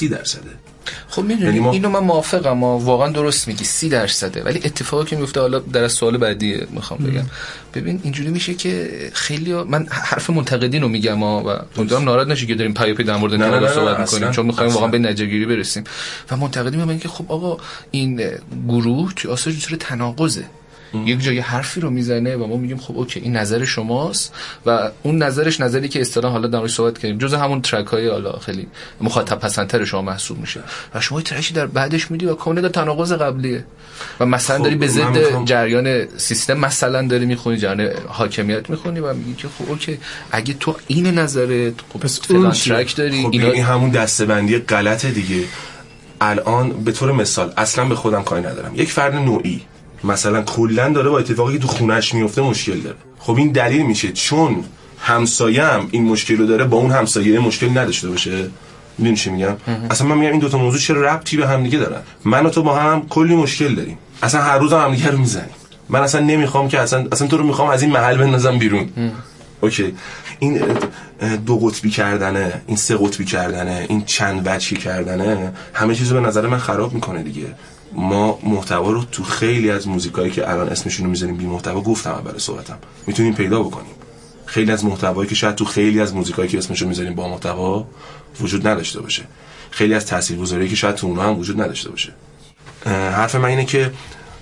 خب میدونی اینو من موافقم، واقعا درست میگی 30%. ولی اتفاقی که میفته، حالا در سوال بعدی میخوام بگم، ببین اینجوری میشه که خیلی من حرف منتقدین رو میگم و امیدوارم ناراحت نشی که داریم پیاپی در مورد انتقاد صحبت میکنیم، چون میخوایم واقعا به نتیجه‌گیری برسیم. و منتقدین میگن که خب آقا این گروه توی آثار جور تناقضه، یک جای حرفی رو میزنه و ما میگیم خب اوکی این نظر شماست و اون نظرش نظری که اصطلاحاً حالا در موردش صحبت کردیم جزء همون ترک های حالا خیلی مخاطب پسندتر شما محسوب میشه و شما ترکی در بعدش میدی و کاملا در تناقض قبلیه و مثلا داری به ضد جریان سیستم مثلا داری میخونی، جریان حاکمیت میخونی و میگی که خب اوکی اگه تو این نظرت خب فلان ترک داری، خب این همون دسته‌بندی غلطه دیگه. الان به طور مثال اصلا به خودم کاری ندارم، یک فرد نوعی مثلا کلا داره با اتفاقی که تو خونش میفته مشکل داره، خب این دلیل میشه چون همسایه‌ام این مشکل رو داره با اون همسایه مشکل نداشته باشه. میدونی چی میگم؟ اصلا من میگم این دوتا موضوع چه ربطی به هم دیگه دارن؟ من و تو با هم کلی مشکل داریم، اصلا هر روز هم دیگه رو میزنیم. من اصلا نمیخوام که اصلا تو رو میخوام از این محل بندازم بیرون. اوکی، این دو قطبی کردنه، این سه قطبی کردنه، این چند وجهی کردنه همه چیزو به نظر من خراب میکنه دیگه. ما محتوا رو تو خیلی از موزیکایی که الان اسمشون رو میذاریم بی محتوا، گفتم اول صحبتم، میتونیم پیدا بکنیم. خیلی از محتوایی که شاید تو خیلی از موزیکایی که اسمشون میذاریم با محتوا وجود نداشته باشه، خیلی از تاثیرگذاری که شاید تو اونها هم وجود نداشته باشه. حرف من اینه که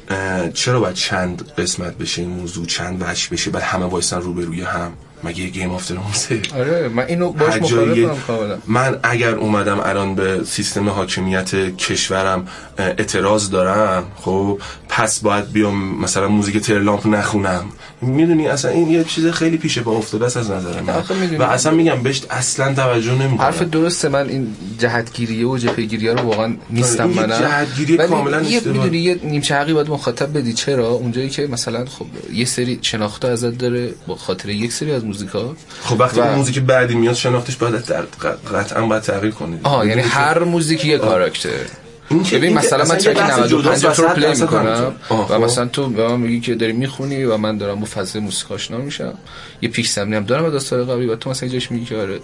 چرا باید چند قسمت بشه این موضوع، چند وجه بشه، بعد همه وایسن روبروی هم؟ مگه یه گیم آف ترونزه؟ آره من اینو باش مخالفم کاملا. من اگر اومدم الان به سیستم حاکمیت کشورم اعتراض دارم، خب پس باید بیام مثلا موزیک ترلامپ نخونم؟ میدونی اصلا این یه چیز خیلی پیش پا افتاده است از نظر من و اصلا میگم بهش اصلا توجه نمیکنم. حرف درسته، من این جهتگیریه و جبهه‌گیریه رو واقعا نیستم. من جهتگیری کاملا نیست. میدونی یه نیمچه حقی باید مخاطب بدی. چرا؟ اونجایی که مثلا خب یه سری شناخته ازت داره با خاطر یک سری از موزیکا، خب وقتی اون موزیک بعدی میاد شناختش باید قطعا باید تغییر کنه. یعنی هر موزیکی یه کاراکتر. ببین مثلا من ترک 95 تو رو پلی میکنم و مثلا تو به من میگی که داری میخونی و من دارم با فضای موسیقی آشنا میشم، یه پیش زمینی هم دارم از داستان قبلی و تو مثلا جاش میگی که آره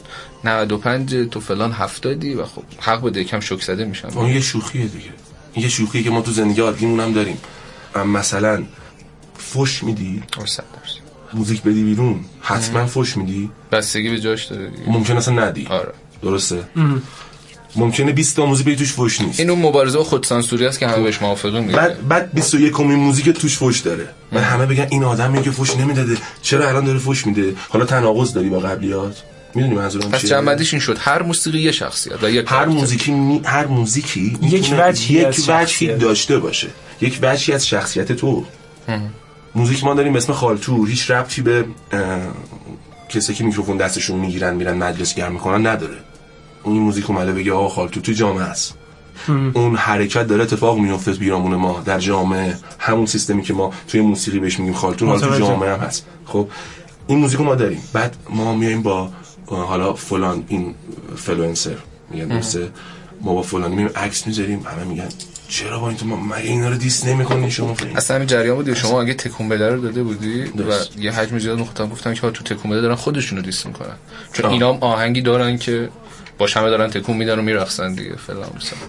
95 تو فلان 70 و خب حق بده یکم شوک زده میشم. اون یه شوخیه دیگه، این یه شوخیه که ما تو زندگی عادیمون هم داریم. مثلا فوش میدی 100% موزیک بدی بیرون حتما فوش میدی، بستگی به جاش داره دیگه. ممکن اصلا ندی. آره درسته؟ ممکنه 20 تا موزیک توش فوش نیست. این اون مبارزه با خودسانسوری است که همه بهش موافقیم. بعد 21مین موزیک توش فوش داره. بعد همه بگن این آدمی که فوش نمیداده چرا الان داره فوش میده؟ حالا تناقض داری با قبلیات. میدونی منظورم چیه؟ پس جنبندیش این شد هر موسیقی یه شخصیت و یک هر موزیکی یک وجهی داشته باشه. یک وجهی از شخصیت تو. موزیک ما داریم به اسم خالتو، هیچ ربطی به کسی که میکروفون دستشون میگیرن میرن مجلس گرم میکنن نداره. اون موزیک اومده بگه آقا خالتو تو جامعه است. اون حرکت داره اتفاق میفته بیرامون ما در جامعه، همون سیستمی که ما توی موسیقی بهش میگیم خالتو حالا تو جامعه هم هست. خب این موزیک ما داریم، بعد ما میایم با حالا فلان این فلوئنسر میگن درسته، ما با فلانی میایم عکس میذاریم، همه میگن چرا با این تو مگه اینا رو دیس نمی‌کنین شما؟ اصلا همین جریان بود شما اگه تکون بده رو داده بودی و یه حجم زیاد مخاطب گفتن که تو تکون بده دارن خودشونو دیس میکنن، چون اینا هم آهنگی دارن که باش همه دارن تکون میدن و میرقصن دیگه فلان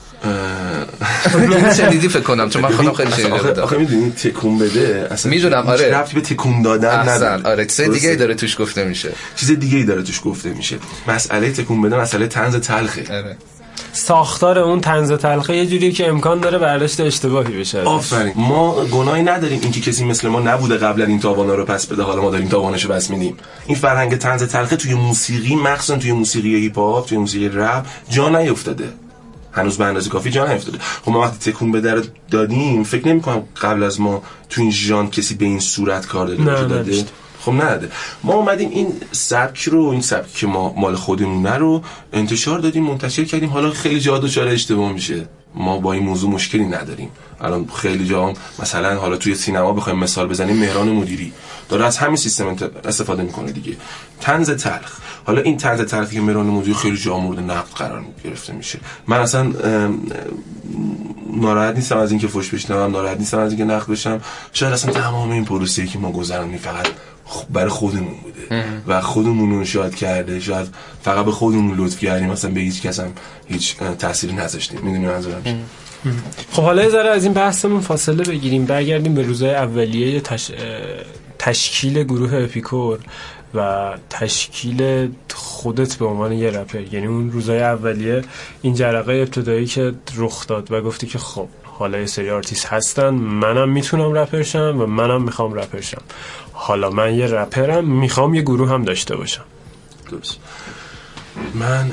مثلا. شنیدی فکر کنم چون من خودم خیلی شنیده بودم. آخه میدونی تکون بده اصلا میدونم آره ربطی به تکون دادن نداره. آره چیز دیگه‌ای داره توش گفته میشه. چیز دیگه‌ای داره توش گفته میشه. مسئله تکون بده مسئله طنز تلخه. آره. ساختار اون طنز تلخه یه جوریه که امکان داره برداشت اشتباهی بشه. آفرین. ما گناهی نداریم اینکه کسی مثل ما نبوده قبلا این تاوانا رو پس بده، حالا ما داریم تاوانشو پس میدیم. این فرهنگ طنز تلخه توی موسیقی، مخصوصا توی موسیقی هیپ هاپ، توی موسیقی رپ جا نیافتاده. هنوز به اندازه کافی جا نیافتاده. خب ما وقتی تکون به در دادیم فکر نمی‌کنم قبل از ما تو این ژانر کسی به این صورت کار داده. خب نده. ما اومدیم این سبک که ما مال خودمونه رو انتشار دادیم، منتشر کردیم. حالا خیلی جا دچار اشتباه میشه. ما با این موضوع مشکلی نداریم. الان خیلی جا مثلا حالا توی سینما بخوایم مثال بزنیم، مهران مدیری داره از همین سیستم استفاده میکنه دیگه. طنز تلخ. حالا این طنز تلخی که مهران مدیری خیلی جا مورد نقد قرار گرفته میشه. من اصلا ناراحت نیستم از اینکه فوش بشنوم، ناراحت نیستم از اینکه نقد بشم. شاید اصلا تمام این پروسه‌ای که ما گذروندیم فقط برای خودمون بوده و خودمون رو شاد کرده. شاید فقط به خودمون لطف کردیم، مثلا به هیچ کس هم هیچ تأثیری نذاشتیم. میدونی منظورم چیه؟ خب حالا یه ذره از این بحثمون فاصله بگیریم، برگردیم به روزهای اولیه تشکیل گروه اپیکور و تشکیل خودت به عنوان یه رپر. یعنی اون روزهای اولیه، این جرقه ابتدایی که رخ داد و گفتی که خب حالا یه سری آرتیست هستن، منم میتونم رپر شم و منم میخوام رپر شم. حالا من یه رپرم، میخوام یه گروه هم داشته باشم. درست. من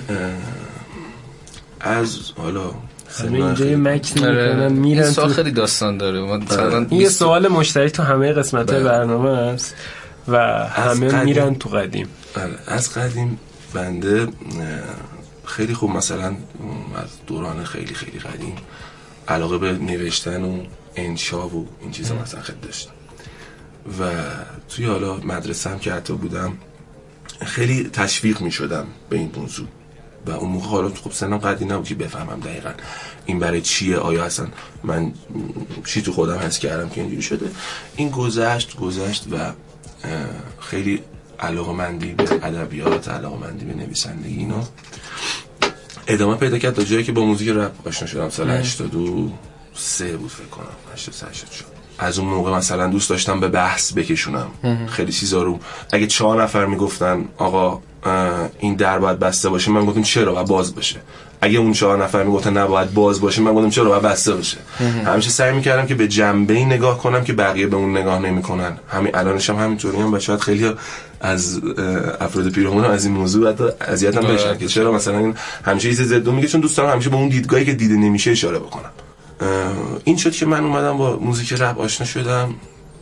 از حالا اینجا یه مکس میکنن میرن. این سوال خیلی داستان داره. این یه سوال مشترک تو همه قسمت‌های برنامه است و همه میرن تو قدیم. از قدیم بنده خیلی خوب مثلا از دوران خیلی خیلی قدیم علاقه به نوشتن و انشا و این چیزا مثلا خیلی داشتم و توی حالا مدرسه هم که حتی بودم خیلی تشویق می شدم به این موضوع و اون موقع حالا خب سنم قدی نبود که بفهمم دقیقا این برای چیه، آیا اصلا من چی تو خودم حس کردم که اینجوری شده. این گذشت و خیلی علاقه‌مندی به ادبیات، علاقه‌مندی به نویسندگی اینا ادامه پیدا کرد تا جایی که با موزیک رپ آشنا شدم. سال 83 بود فکر کنم، 83 شد. از اون موقع مثلا دوست داشتم به بحث بکشونم خیلی چیزا رو. اگه 4 نفر میگفتن آقا این در باید بسته باشه، من گفتم چرا باید باز باشه. اگه اون 4 نفر میگفتن نباید باز باشه، من گفتم چرا باید بسته باشه. همیشه سعی میکردم که به جنبه‌ای نگاه کنم که بقیه به اون نگاه نمیکنن. همین الانش هم همینطوری هم. شاید خیلی از افراد پیرامون از این موضوع حتی اذیت هم بشن که چرا مثلا این همیشه چیز ضدو میگه، چون دوست دارم همیشه با اون دیدگاهی که دیده نمیشه اشاره بکنم. این شد که من اومدم با موزیک رپ آشنا شدم.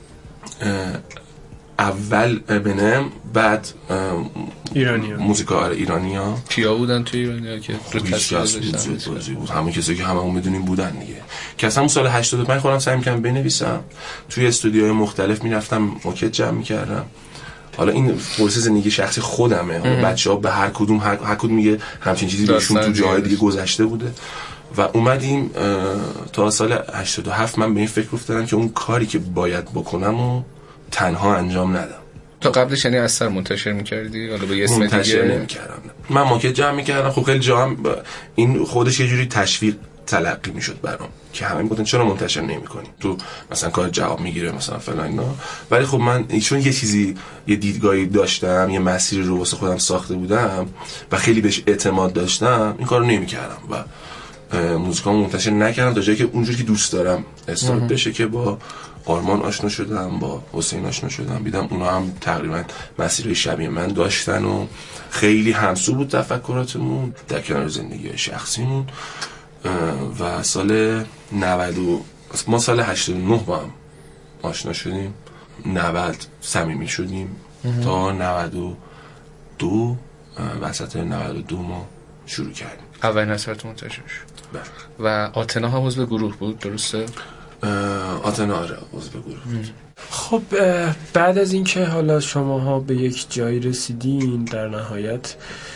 اول بنم، بعد ایرانی‌ها. موزیکار ایرانی‌ها. کیا بودن تو ایرانی‌ها که رو تصویر داشتن؟ بود همون کسایی که هممون بدونیم بودن دیگه. که اصلا سال 85 خودم سعی می‌کردم بنویسم، توی استودیوهای مختلف میرفتم موکت جمع می‌کردم. حالا این پروسه زندگی شخصی خودمه. حالا بچه‌ها به هر کدوم میگه همچین چیزی بهشون تو جاهای دیگه گذشته بوده و اومدیم تا سال 87 من به این فکر افتادم که اون کاری که باید بکنم و تنها انجام ندم. تا قبلش یعنی اثر منتشر می‌کردی؟ حالا به اسم منتشر نمی‌کردم. من ماکت جمع می‌کردم. خب خیلی جا هم این خودش یه جوری تلقی میشد برام که همه میگفتن چرا منتشر نمی‌کنی، تو مثلا کار جواب میگیره مثلا فلان اینا. ولی خب من چون یه دیدگاهی داشتم، یه مسیری رو واسه خودم ساخته بودم و خیلی بهش اعتماد داشتم، این کارو نمی‌کردم و موزیکامو منتشر نکردم تا جایی که اونجوری که دوست دارم استارت بشه که با آرمان آشنا شدم، با حسین آشنا شدم، دیدم اونا هم تقریبا مسیرهای شبیه من داشتن و خیلی همسو بود تفکراتمون در کنار زندگی شخصیمون. و سال 90 ما سال 89 با هم آشنا شدیم، 90 صمیمی شدیم تا 92 وسط 92 ما شروع کردیم. اولین اثرتون منتشر شد و آتنا هم عضو گروه بود، درسته؟ آتنا آره عضو گروه بود. خب بعد از اینکه حالا شماها به یک جایی رسیدین، در نهایت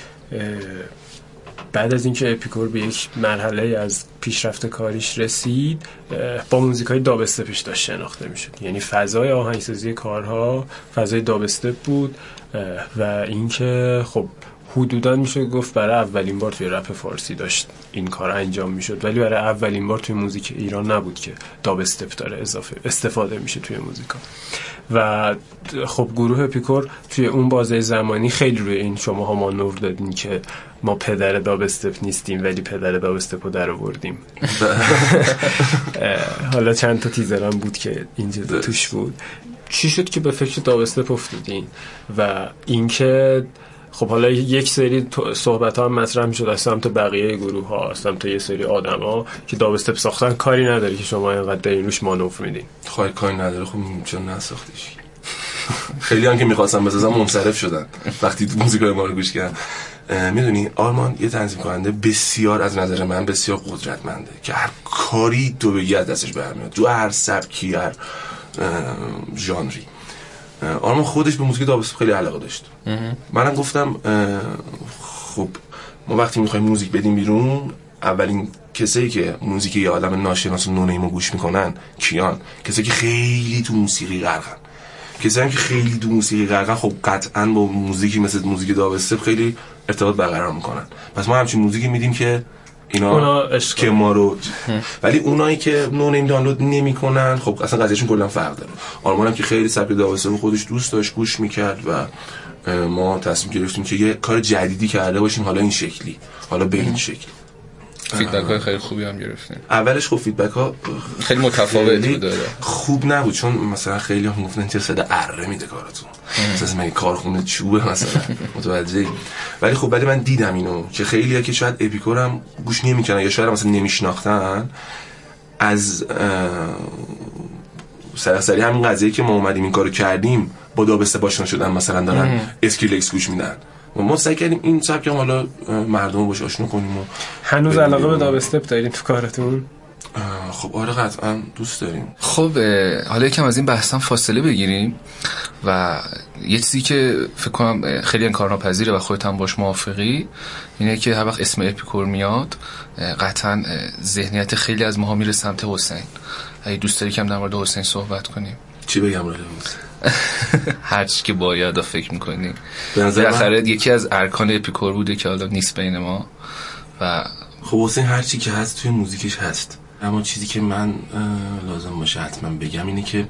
بعد از اینکه اپیکور به یک مرحله از پیشرفت کاریش رسید، با موزیکای داب استپش داشت شناخته میشد. یعنی فضای آهنگسازی کارها فضای داب استپ بود و اینکه خب حدوداً میشه گفت برای اولین بار توی رپ فارسی داشت این کار انجام میشد، ولی برای اولین بار توی موزیک ایران نبود که داب استپ داره استفاده میشه توی موزیکا. و خب گروه اپیکور توی اون بازه زمانی خیلی روی این شماها مانور دادین که ما پدر داب استپ نیستیم ولی پدر داب استپو در آوردیم. حالا چند تا تیزر هم بود که اینجا توش بود. چی شد که به فکر داب استپ افتادین و اینکه خب حالا یک سری صحبت ها هم مطرح میشد از سمت بقیه گروه ها، از سمت یه سری آدم ها که داب استپ ساختن کاری نداره که شما اینقدر دارین روش مانور میدین؟ خواهی کاری نداره، خب چون نساختیش. خیلی هم که میخواستم بسازم منصرف شدن وقتی موزیکای ما رو گوش کردن. میدونی آرمان یه تنظیم کننده بسیار از نظر من بسیار قدرتمنده که هر کاری تو بگی از دستش برمیاد، تو هر سبکی، هر ژانری. آرمان خودش به موزیک داب استپ خیلی علاقه داشت. منم گفتم خب ما وقتی میخوایم موزیک بدیم بیرون، اولین کسایی که موزیک یه آدم ناشناس و نونیمو گوش میکنن کیان؟ کسایی که خیلی تو موسیقی غرقن. کسایی که خیلی تو موسیقی غرقن خب قطعاً با موزیکی مثل موزیک داب استپ خیلی ارتباط برقرار میکنن. پس ما همچین موزیکی میدیم که اینا که ما رو، ولی اونایی که نونیم دانلود نمیکنن خب اصلا قضیهشون کلا فرق داره. آرمان هم که خیلی سبک داب استپ خودش دوست داشت گوش میکرد و ما تصمیم گرفتیم که یه کار جدیدی کرده باشیم، حالا این شکلی، حالا به این شکل. فیدبک های خیلی خوبی هم گرفتیم. اولش خب فیدبک ها خیلی متفاوت بود، خوب نبود، چون مثلا خیلی هم گفتن چه صدا اره میده کارتون، مثلا من کارخونه چوبه مثلا، متوجهی؟ ولی من دیدم اینو که خیلی‌ها که شاید اپیکور هم گوش نمی‌کنن یا شاید مثلا نمیشناختن، از سری همین قضیه که ما اومدیم این کارو کردیم با داب استپ آشنا شدن، مثلا دارن اسکریلکس گوش میدن و ما سعی کردیم این سبک هم حالا مردم باش آشنا کنیم. و هنوز علاقه به داب استپ دارین تو کارتون؟ خب آره قطعا دوست داریم. خب حالا یکم از این بحثا فاصله بگیریم و یه چیزی که فکر کنم خیلی انکارناپذیره و خودت هم باش موافقی اینه که هر وقت اسم اپیکور میاد قطعا ذهنیت خیلی از ماها میره سمت حسین. اگه دوست داری کم در مورد حسین صحبت کنیم. چی بگم راجع به هر چی که باید فکر میکنی. بالاخره یکی از ارکان اپیکور بوده که حالا نیست بین ما و خب حسین هر چی که هست توی موزیکش هست، اما چیزی که من لازم باشه حتما بگم اینه که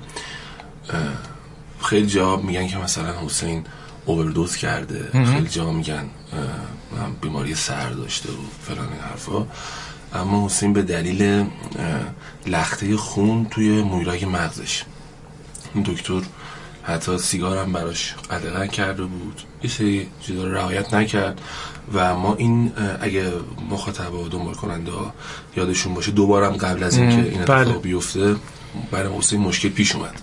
خیلی جا میگن که مثلا حسین اووردوز کرده، خیلی جا میگن بیماری سر داشته و فلان این حرفا، اما حسین به دلیل لخته خون توی مویرای مغزش، این دکتر حتی سیگار هم براش قدغن کرده بود، یه سری چیزا رو رعایت نکرد و ما این اگه مخاطبا دنبال کننده ها یادشون باشه دوبارم قبل از اینکه این اتفاق بیفته برای حسین مشکل پیش اومد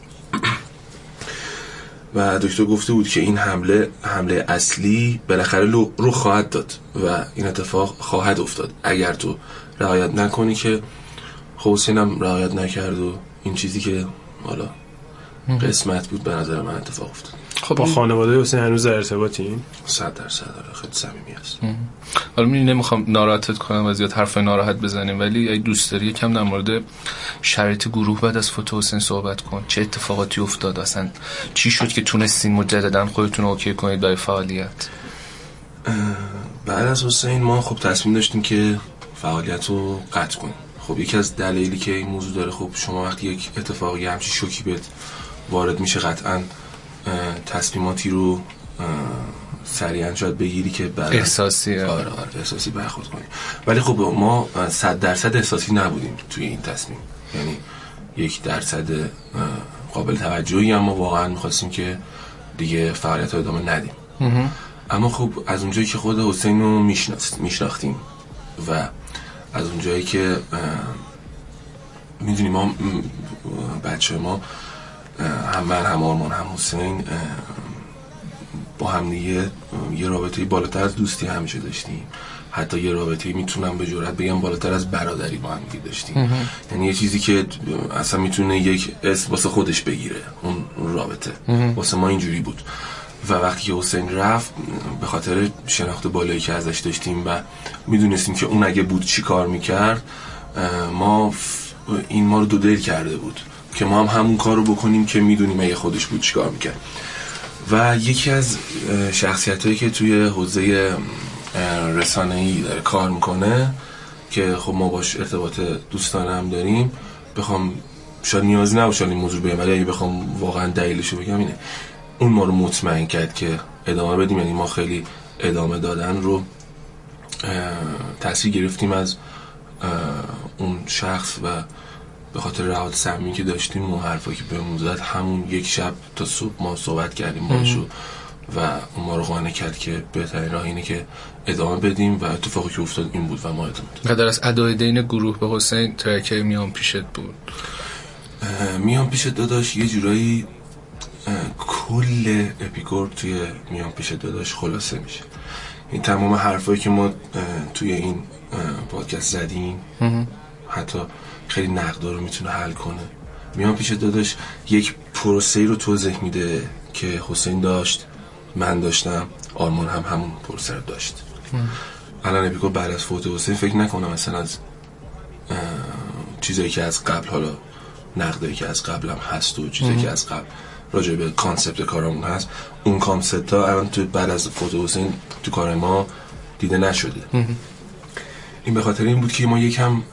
و دکتر گفته بود که این حمله اصلی بالاخره رو خواهد داد و این اتفاق خواهد افتاد اگر تو رعایت نکنی، که حسین هم رعایت نکرد و این چیزی که حالا قسمت بود به نظر من اتفاق افتاد. خب با خانواده حسین هنوز در ارتباطین؟ 100% خیلی صمیمی است. حالا من نمیخوام ناراحتت کنم و زیاد حرف ناراحت بزنیم، ولی اگه دوست داری یکم در مورد شرایط گروه بعد از فوت حسین صحبت کن. چه اتفاقاتی افتاد، اصلا چی شد که تونستین مجددا خودتون رو اوکی کنید برای فعالیت؟ بعد از حسین ما خب تصمیم داشتیم که فعالیت رو قطع کنیم خب یکی از دلایلی که این موضوع داره، خب شما وقتی یک اتفاقی همچین شوکی بهت وارد میشه قطعاً تصمیماتی رو سریعا شاید بگیری که بعد احساسی احساسی برخورد کنی. ولی خب ما 100% احساسی نبودیم توی این تصمیم، یعنی 1% قابل توجهی، اما واقعا میخواستیم که دیگه فعالیت رو ادامه ندیم. اما خب از اونجایی که خود حسین رو میشناختیم و از اونجایی که میدونیم ما بچه ما هم من هم آرمان هم حسین با هم دیگه یه رابطه بالاتر از دوستی همیشه داشتیم، حتی یه رابطه میتونم به جرئت بگم بالاتر از برادری با هم دیگه داشتیم. یعنی یه چیزی که اصلا میتونه یک اسم واسه خودش بگیره، اون رابطه واسه ما اینجوری بود. و وقتی که حسین رفت به خاطر شناخت بالایی که ازش داشتیم و میدونستیم که اون اگه بود چی کار میکرد، ما رو دو دل کرده بود که ما هم همون کار رو بکنیم که میدونیم اگه خودش بود چی کار میکرد. و یکی از شخصیتایی که توی حوزه رسانه‌ای داره کار میکنه که خب ما باش ارتباط دوستانه هم داریم، بخوام شاید نیازی نباشه این موضوع بگم، ولی اگه بخوام واقعا دلیلشو بگم اینه، اون ما رو مطمئن کرد که ادامه بدیم. یعنی ما خیلی ادامه دادن رو تاثیر گرفتیم از اون شخص و به خاطر روابط صمیمی که داشتیم و حرفایی که بهمون زد، همون یک شب تا صبح ما صحبت کردیم باشو و اون ما رو قانع کرد که بهترین راه اینه که ادامه بدیم و اتفاقی که افتاد این بود و ما ادامه دادیم. قدر از ادای دین گروه به حسین ترک میان پیشت بود. میان پیشت داداش یه جورایی کل اپیکور توی میان پیشت داداش خلاصه میشه. این تمام حرفایی که ما توی این پادکست زدیم حتی خیلی نقدا رو میتونه حل کنه. میان پیشت داداش یک پروسه‌ای رو توضیح میده که حسین داشت، من داشتم، آرمان هم همون پروسه رو داشت. الان اپیکور بعد از فوت حسین فکر نکنم مثلا از چیزایی که از قبل، حالا نقدایی که از قبل هم هست و چیزایی که از قبل راجع به کانسپت کارمون هست، اون کانسپت ها الان تو بعد از فوت حسین تو کار ما دیده نشده. این به خاطر این بود که ما یکم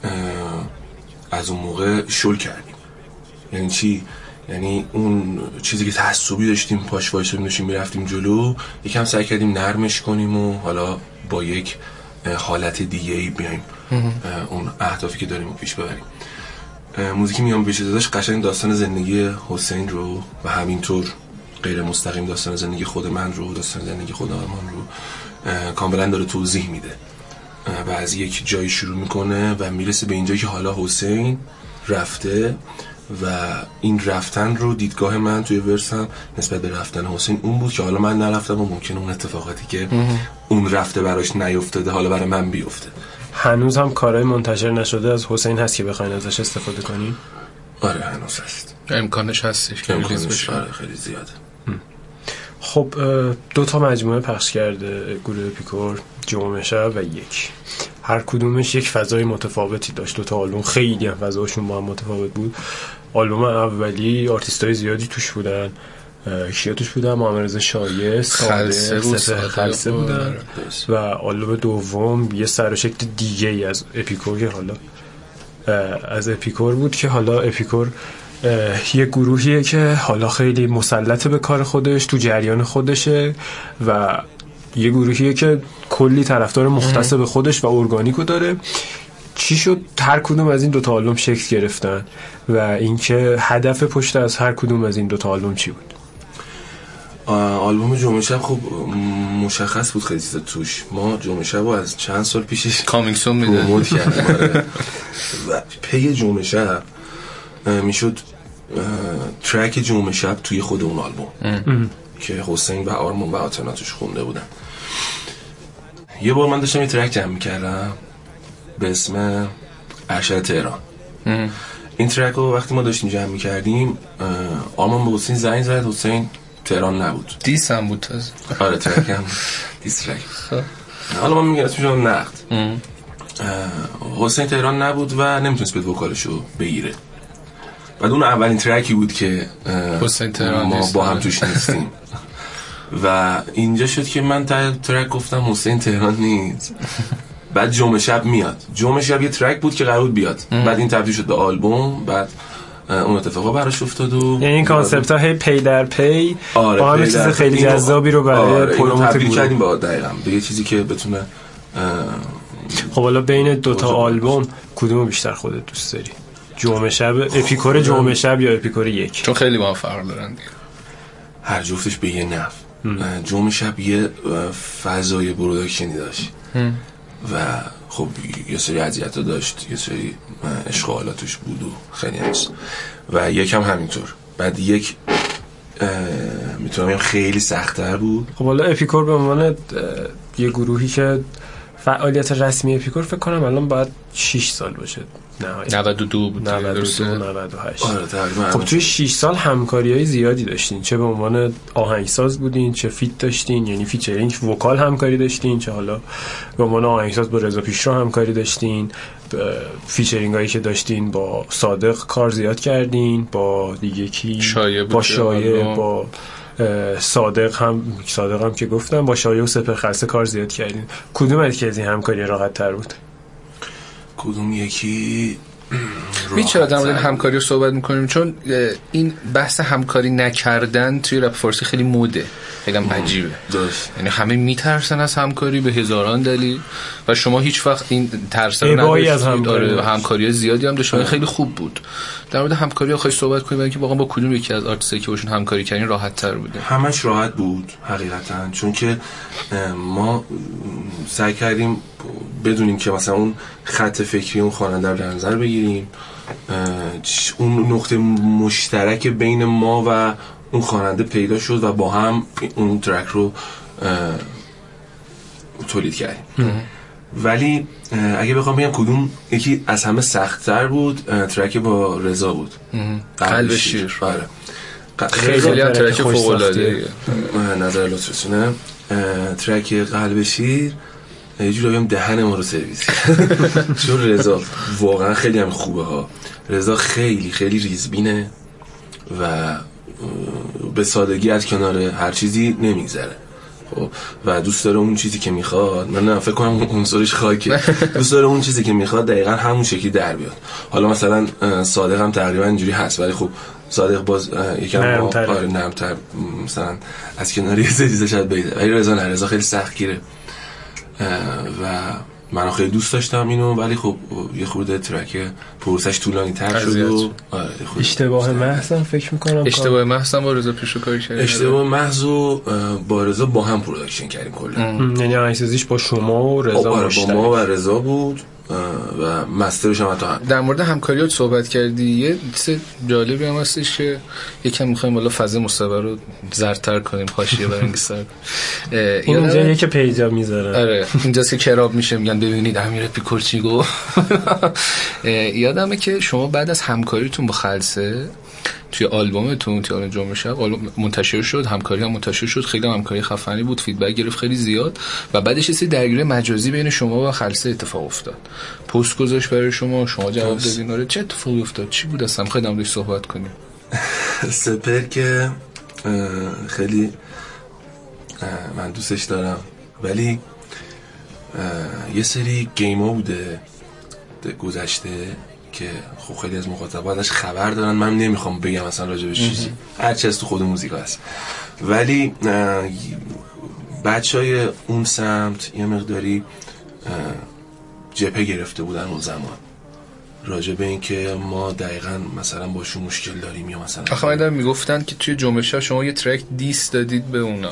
از اون موقع شل کردیم. یعنی چی؟ یعنی اون چیزی که تعصبی داشتیم پاش وایسادیم داشتیم میرفتیم جلو، یکم سعی کردیم نرمش کنیم و حالا با یک حالت دیگه‌ای بیایم اون اهدافی که داریم رو پیش ببریم. موزیک میان پیش داداش قشنگ داستان زندگی حسین رو و همینطور غیر مستقیم داستان زندگی خود من رو، داستان زندگی خود آرمان رو کاملا داره توضیح میده و از یک جایی شروع میکنه و میرسه به اینجایی که حالا حسین رفته و این رفتن رو دیدگاه من توی ورسم نسبت به رفتن حسین اون بود که حالا من نرفتم و ممکنه اون اتفاقاتی که اون رفته براش نیفتاده حالا برای من بیفته. هنوز هم کارهای منتشر نشده از حسین هست که بخواین ازش استفاده کنیم؟ آره هنوز هست، امکانش هستش، امکانش آره خیلی زیاده. خب 2 مجموعه پخش کرده گروه اپیکور، جمعه شب و یک. هر کدومش یک فضای متفاوتی داشت. 2 آلبوم خیلی هم فضاشون با هم متفاوت بود. آلبوم اولی آرتیستای زیادی توش بودن. کیا توش بودن؟ محمد رضا شایع، خلصه بودن و آلبوم دوم یه سر و شکل دیگه ای از اپیکور که حالا از اپیکور بود که حالا اپیکور یه گروهیه که حالا خیلی مسلط به کار خودش، تو جریان خودشه و یه گروهیه که کلی طرفدار مختص به خودش و ارگانیکو داره. چی شد هر کدوم از این 2 آلبوم شکل گرفتن و اینکه هدف پشت از هر کدوم از این 2 آلبوم چی بود؟ آلبوم جمعه شب خب مشخص بود خیلی چیزا توش. ما جمعه شب رو از چند سال پیشش کامینگ سون میدونیم کردیم و پی جمعه شب میشد ترک جمعه شب توی خود اون آلبوم که حسین و آرمان و آتنا توش خونده بودن. یه بار من داشتم یه ترک جمع میکردم به اسم ارشد تهران. این ترک رو وقتی ما داشتیم جمع میکردیم آرمان به حسین زنگ زد، حسین تهران نبود، دیس هم بود تازه. آره ترک هم دیس ترک. حالا من میگم اسمشون نقد. حسین تهران نبود و نمیتونست به وکالشو بگیره. بعد اون اولین ترکی بود که حسین تهران ما با هم توش نیستیم و اینجا شد که من تا ترک گفتم حسین تهران نیست بعد جمعه شب میاد. جمعه شب یه ترک بود که قرار بود بیاد، بعد این تبدیل شد به آلبوم، بعد اون اتفاقا براش افتاد و یعنی این کانسپت ها هی پی در پی با همه چیز خیلی جذابی رو برای پروموت تبدیل کردیم با دقیقاً به یه چیزی که بتونه. خب حالا بین دوتا آلبوم کدومو بیشتر خودت دوست داری؟ جمعه شب، اپیکور جمعه شب یا اپیکور یک؟ چون خیلی با هم فرق دارن دیگه. هر جفتش به یه نحو. جمعه شب یه فضای پروداکشنی داشت و خب یه سری اذیت‌ها داشت، یه سری اشغالاتش بود و خیلی هست و یکم همینطور. بعد یک میتونم بگم خیلی سخت‌تر بود. خب حالا اپیکور به عنوان یه گروهی که فعالیت رسمی اپیکور فکر کنم الان باید 6 سال باشه. 92 بود، 92 98. آره تقریبا. خب توی 6 سال همکاری‌های زیادی داشتین، چه به عنوان آهنگساز بودین، چه فیت داشتین، یعنی فیچرینگ وکال همکاری داشتین، چه حالا به عنوان آهنگساز با رضا پیشرو همکاری داشتین، فیچرینگ هایی که داشتین با صادق کار زیاد کردین، با دیگه کی، با شایع، با صادق هم که گفتم، با شایع و سپرخسته کار زیاد کردین. کدوم از این همکاری راحت تر بود؟ کدوم یکی چرا در مورد همکاری رو صحبت میکنیم؟ چون این بحث همکاری نکردن توی رپ فارسی خیلی موده، خیلی عجیبه. یعنی همه میترسن از همکاری به هزاران دلیل و شما هیچ وقت این ترس رو نداشتید. همکاری زیادی هم داشتید، خیلی خوب بود. در مورد همکاری خواهی صحبت کنیم، اینکه واقعا با کدوم یکی از آرتیستایی که باشون همکاری کردین راحت تر بوده؟ همش راحت بود حقیقتا، چون که ما سعی کردیم بدونیم که مثلا اون خط فکری اون خواننده رو در نظر بگیریم، اون نقطه مشترک بین ما و اون خواننده پیدا شد و با هم اون ترک رو تولید کردیم. ولی اگه بخوام بگم کدوم یکی از همه سخت‌تر بود، ترک با رضا بود، قلب شیر. آره خیلی هم ترک فوق‌العاده نظر لطفتونه. ترک قلب شیر یه جوری بگم دهن ما رو سرویس چون رضا واقعا خیلی هم خوبه ها. رضا خیلی خیلی ریزبینه و به سادگی از کنار هر چیزی نمیگذره و دوست داره اون چیزی که میخواد. من فکر کنم عنصرش خاکه. دوست داره اون چیزی که میخواد دقیقاً همون شکلی در بیاد. حالا مثلا صادق هم تقریبا اینجوری هست، ولی خب صادق باز یکم نرم‌تر مثلا از کنار یه چیزا شاید بیاد، ولی رضا نه، رضا خیلی سختگیره و من خیلی دوست داشتم اینو، ولی خب یه خورده ترک پروسش طولانی تر شد و اشتباه محضم فکر میکنم. اشتباه محضم با رضا پیشو کاری کردیم. اشتباه محضو با رضا با هم پروداکشن کردیم کلا. یعنی آهنگسازیش با شما و رضا با ما و رضا بود و مسترش هم حتی. در مورد همکاریات صحبت کردی، یه چیز جالبی هم هستش که یکم می‌خوایم والا فضا مصور رو زرتر کنیم، حاشیه برانگیزتر. اینجا یکی پیجا میذاره. آره اینجاست که کراب میشه، میگن ببینید امیر اپیکور چی گفت. یادمه که شما بعد از همکاریتون با خلسه توی آلبومتون توی آلبوم جمعه شب منتشر شد، همکاری هم منتشر شد، خیلی همکاری خفنی بود، فیدبک گرفت خیلی زیاد و بعدش یه سری درگیری مجازی بین شما و خلسه اتفاق افتاد. پست گذاشت برای شما جواب دادین. آره چه اتفاقی افتاد؟ چی بود اصلا؟ خیلی هم صحبت کنیم. سپر که خیلی من دوستش دارم، ولی یه سری گیما بوده گذشته که خب خیلی از مخاطبا ازش خبر دارن. من نمیخوام بگم اصلا راجبش چیزی، هرچی از تو خود موزیک هست، ولی بچهای اون سمت یه مقداری جبهه گرفته بودن اون زمان راجب این که ما دقیقاً مثلا باشون مشکل داریم یا مثلا آخه من میگفتن که توی جمعه شب شما یه ترک دیس دادید به اونا.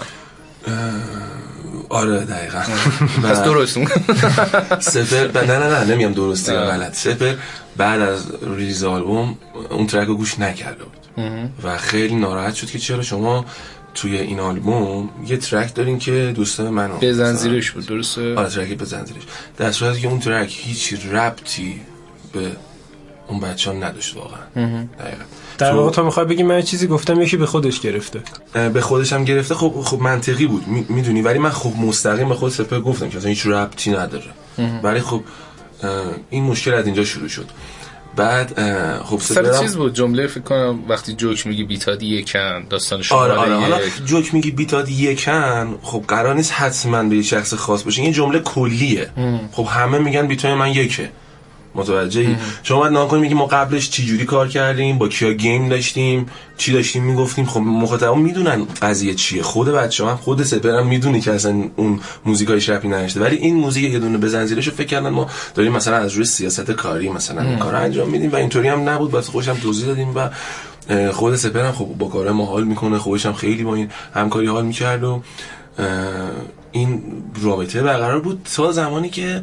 آره دقیقاً. پس درست سپر نه نمیگم درستی یا غلط. سپر بعد از ریلیز آلبوم اون ترک رو گوش نکرده بود و خیلی ناراحت شد که چرا شما توی این آلبوم یه ترک دارین که دوستان منو به زنجیرش بود. درسته؟ آره ترک به زنجیرش، در صورتی که اون ترک هیچ ربطی به اون بچه‌ها نداشت واقعا. دقیقاً در واقع تو میخوای بگی من چیزی گفتم یکی به خودش گرفته. به خودش هم گرفته. خب منطقی بود میدونی، ولی من خب مستقیم به خود سپر گفتم که اصلا هیچ ربطی نداره. ولی خب این مشکل از اینجا شروع شد. بعد خب سر چیز بود جمله فکر کنم وقتی جوک میگی بیتاد یکن داستان شماره حالا جوک میگی بیتاد یکن خب قرار نیست حتما به یه شخص خاص باشه، این جمله کلیه. خب همه میگن بیتای من یکه، متوجهی؟ شما باید نگاه کنید میگی ما قبلش چی جوری کار کردیم، با کیا گیم داشتیم، چی داشتیم میگفتیم. خب مخاطبا میدونن قضیه چیه، خود بچه‌ها هم خود سپرم میدونی که اصلا اون موزیکای رپی نوشته، ولی این موزیک یه دونه بزن زیرشو فکر کردن ما داریم مثلا از روی سیاست کاری مثلا این کارو انجام میدیم و اینطوری هم نبود. واسه خودش هم توضیح دادیم و خود سپرم خب با کارهای ما حال میکنه، خودش هم خیلی با این همکاری حال میکرد و این رابطه برقرار بود تا زمانی که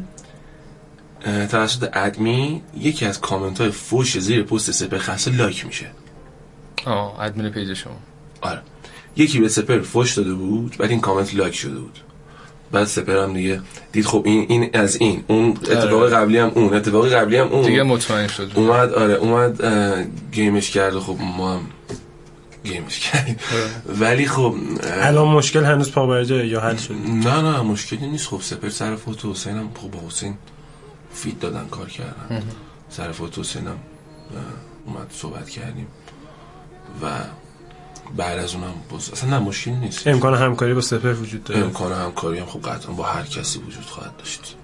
توسط ادمین یکی از کامنت های فوش زیر پست سپر خاصه لایک میشه. ادمین پیج شما؟ آره، یکی به سپر فوش داده بود، بعد این کامنت لایک شده بود. بعد سپر هم دیگه دید خب این از این اون اتفاق قبلی هم اون اتفاق قبلی هم اون دیگه مطمئن شد، اومد گیمش کرد و خب ما هم گیمش کردیم. ولی خب الان مشکل هنوز پا بر جای یا حل شد؟ نه مشکلی نیست. خب سپر سر فوت حسین هم خب با حسین فیت دادن کار کردن، سر فوت حسین هم اومد صحبت کردیم و بعد از اونم اصلا نه مشکلی نیست. امکان همکاری با سپر وجود داره؟ امکان همکاری هم خب قطعا با هر کسی وجود خواهد داشت.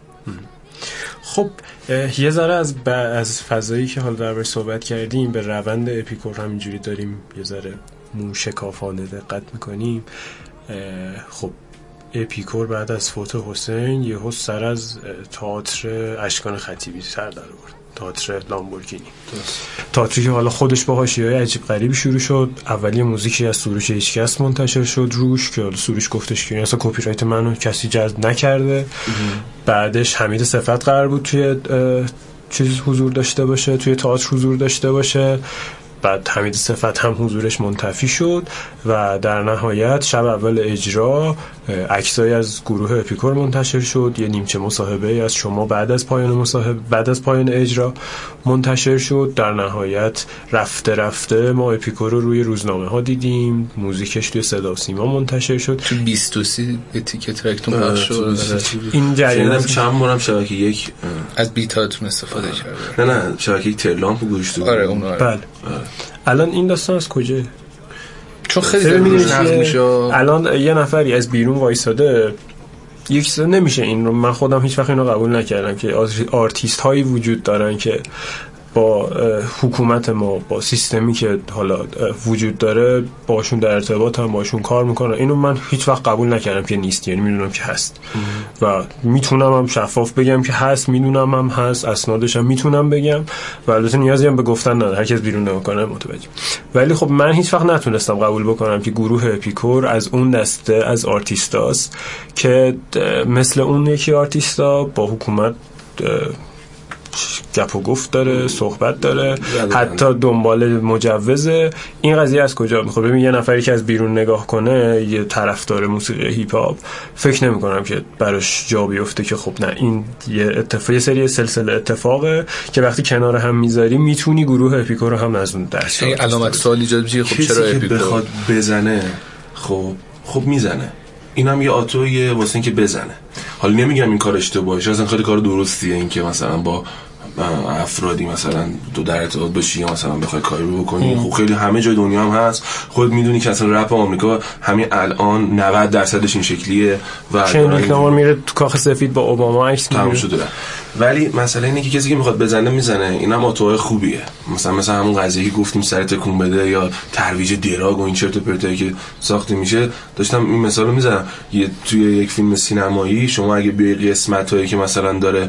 خب یه ذره از فضایی که حال دربارش صحبت کردیم به روند اپیکور همینجوری داریم یه ذره موشکافانه دقت میکنیم. خب اپیکور بعد از فوت حسین یهو سر از تئاتر اشکان خطیبی سر در آورد، تئاتر لامبورگینی، تئاتری که حالا خودش با حاشیه‌های عجیب غریبی شروع شد. اولی موزیکی از سروش هیچکس منتشر شد روش که حالا سروش گفتش که اصلا کپی رایت منو کسی جذب نکرده. بعدش حمید صفت قرار بود توی چیز حضور داشته باشه، توی تئاتر حضور داشته باشه. بعد حمید صفت هم حضورش منتفی شد و در نهایت شب اول اجرا عکسایی از گروه اپیکور منتشر شد. یه نیمچه مصاحبه از شما بعد از پایان اجرا منتشر شد. در نهایت رفته ما اپیکور رو روی روزنامه ها دیدیم، موزیکش توی صدا و سیما منتشر شد، تو 23 تیکت ترکتون پخش شد. این جریان چند بارم شبکه یک از بیتاتون استفاده کرده. نه شبکه یک ترلامپ گوش داد. آره اون بله. الان این داستان از کجاست؟ چون خیلی نقد میشه. الان یه نفری از بیرون وایساده یک چیز نمیشه. این رو من خودم هیچ وقت اینو قبول نکردم که آرتیست هایی وجود دارن که با حکومت ما، با سیستمی که حالا وجود داره باشون در ارتباط هم، باشون کار میکنن. اینو من هیچ وقت قبول نکردم که نیست، یعنی میدونم که هست و میتونم هم شفاف بگم که هست، میدونم هم هست، اسنادش هم میتونم بگم و البته نیازی هم به گفتن نداره، هر کس بیرون نمیکنه متوجه. ولی خب من هیچ وقت نتونستم قبول بکنم که گروه اپیکور از اون دسته از آرتیستاست که مثل اون یکی آرتیستا با حکومت گپ و گفت داره، صحبت داره، حتی دنبال مجوزه. این قضیه از کجا میخواد؟ ببین یه نفری که از بیرون نگاه کنه، یه طرفدار موسیقی هیپ هاپ، فکر نمی کنم که براش جا بیفته که خب نه این یه سری سلسله اتفاقه که وقتی کنار هم میذاری میتونی گروه اپیکور رو هم از اون درس این علامت سوال ایجاد میشه. خب چرا اپیکور بخواد بزنه؟ خب میزنه. اینم یه آتویه واسه اینکه بزنه. حالا نمیگم این کار اشتباهه، اصلا خیلی کار درستیه این که مثلا با افرادی مثلا تو در ارتباط باشی یا مثلا بخوای کاری رو بکنی. خب خیلی همه جای دنیا هم هست. خود میدونی که اصلا رپ آمریکا همین الان 90% این شکلیه و کندریک لامار میره تو کاخ سفید با اوباما عکس تموم شده. ولی مسئله اینه که کسی که میخواد بزنه میزنه. اینم آتوهای خوبیه. مثلا همون قضیه که گفتیم سر تکون بده یا ترویج دراگ و این چرت و پرتایی که ساخته میشه، داشتم این مثالو میزنم. توی یک فیلم سینمایی شما اگه به قسمتایی که مثلا داره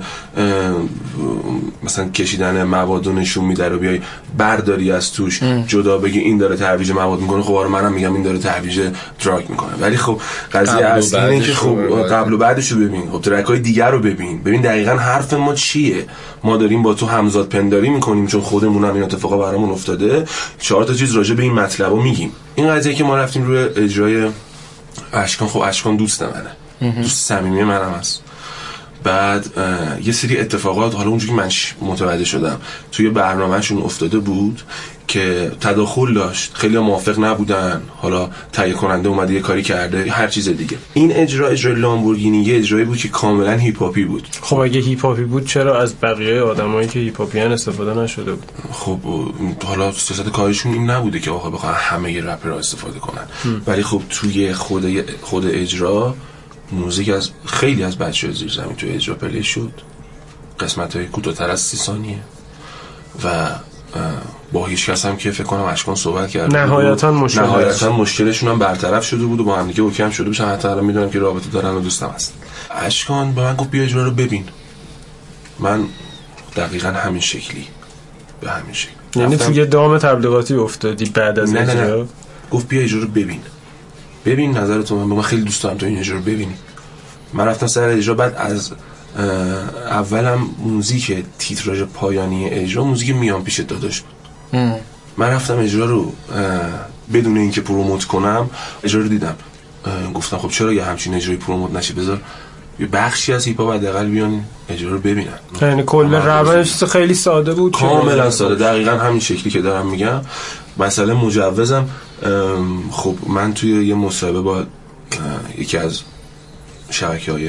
مثلا کشیدن مواد نشون میده رو بیای برداری از توش جدا بگی این داره ترویج مواد میکنه، خب منم میگم این داره ترویج دراگ میکنه. ولی خب قضیه اصلی اینه که خب قبل و بعدش رو ببین، خب ترکای دیگر رو ببین دقیقاً حرف ما چیه. ما داریم با تو همزاد پنداری میکنیم چون خودمون هم این اتفاقا برامون افتاده، 4 تا چیز راجع به این مطلبو میگیم. این قضیه که ما رفتیم روی اجرای اشکان، خب اشکان دوست منه، دوست صمیمی منم هست. بعد یه سری اتفاقات حالا اونجوری من متوجه شدم توی برنامهشون افتاده بود که تداخل داشت، خیلی موافق نبودن، حالا تهیه کننده اومده یه کاری کرده، هر چیز دیگه. این اجرای لامبورگینی یه اجرایی بود که کاملا هیپ هاپی بود. خب اگه هیپ هاپی بود چرا از بقیه آدمایی که هیپ هاپیان استفاده نشده بود؟ خب حالا سیاست کارشون این نبوده که آقا بخوام همه رپرها استفاده کنن، ولی خب توی خود اجرا موزیک از خیلی از بچه‌ها زیر زمین توی اجرا پلی شد، قسمت‌های کوتاه‌تر از 30 ثانیه و با هیچ کس هم که فکر کنم اشکان صحبت کرد، نهایتا مشکلشون هم برطرف شده بود و با هم دیگه اوکی هم شده بودن. حتی الان میدونم که رابطه دارن و دوستم هست. اشکان به من گفت بیا اجرا رو ببین. من دقیقاً همین شکلی به همین شکل، یعنی توی دام تبلیغاتی افتادی بعد از اجرا؟ نه. گفت بیا اجرا رو ببین نظرتون. من خیلی دوست دارم تو این اجرا رو ببینی. من رفتم سر اجرا، بعد از اولم موزیک تیتراژ پایانی اجرا موزیک میان پیش داداش بود. من رفتم اجرا رو بدون اینکه پروموت کنم اجرا رو دیدم، گفتم خب چرا یه همچین اجرایی پروموت نشه، بذار یه بخشی از هیپ هاپ حداقل بیان اجرا رو ببینن. یعنی کل روش خیلی ساده بود، کاملا ساده، دقیقاً همین شکلی که دارم میگم. مثلا مجوزم، خب من توی یه مصاحبه با یکی از شبکه‌های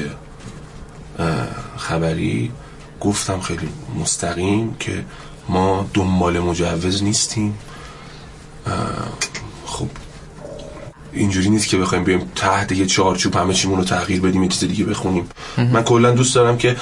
خبری گفتم خیلی مستقیم که ما دنبال مجوز نیستیم. خب اینجوری نیست که بخوایم بیایم تحت یه چارچوب همه چیمون رو تغییر بدیم یه چیز دیگه بخونیم. من کلا دوست دارم که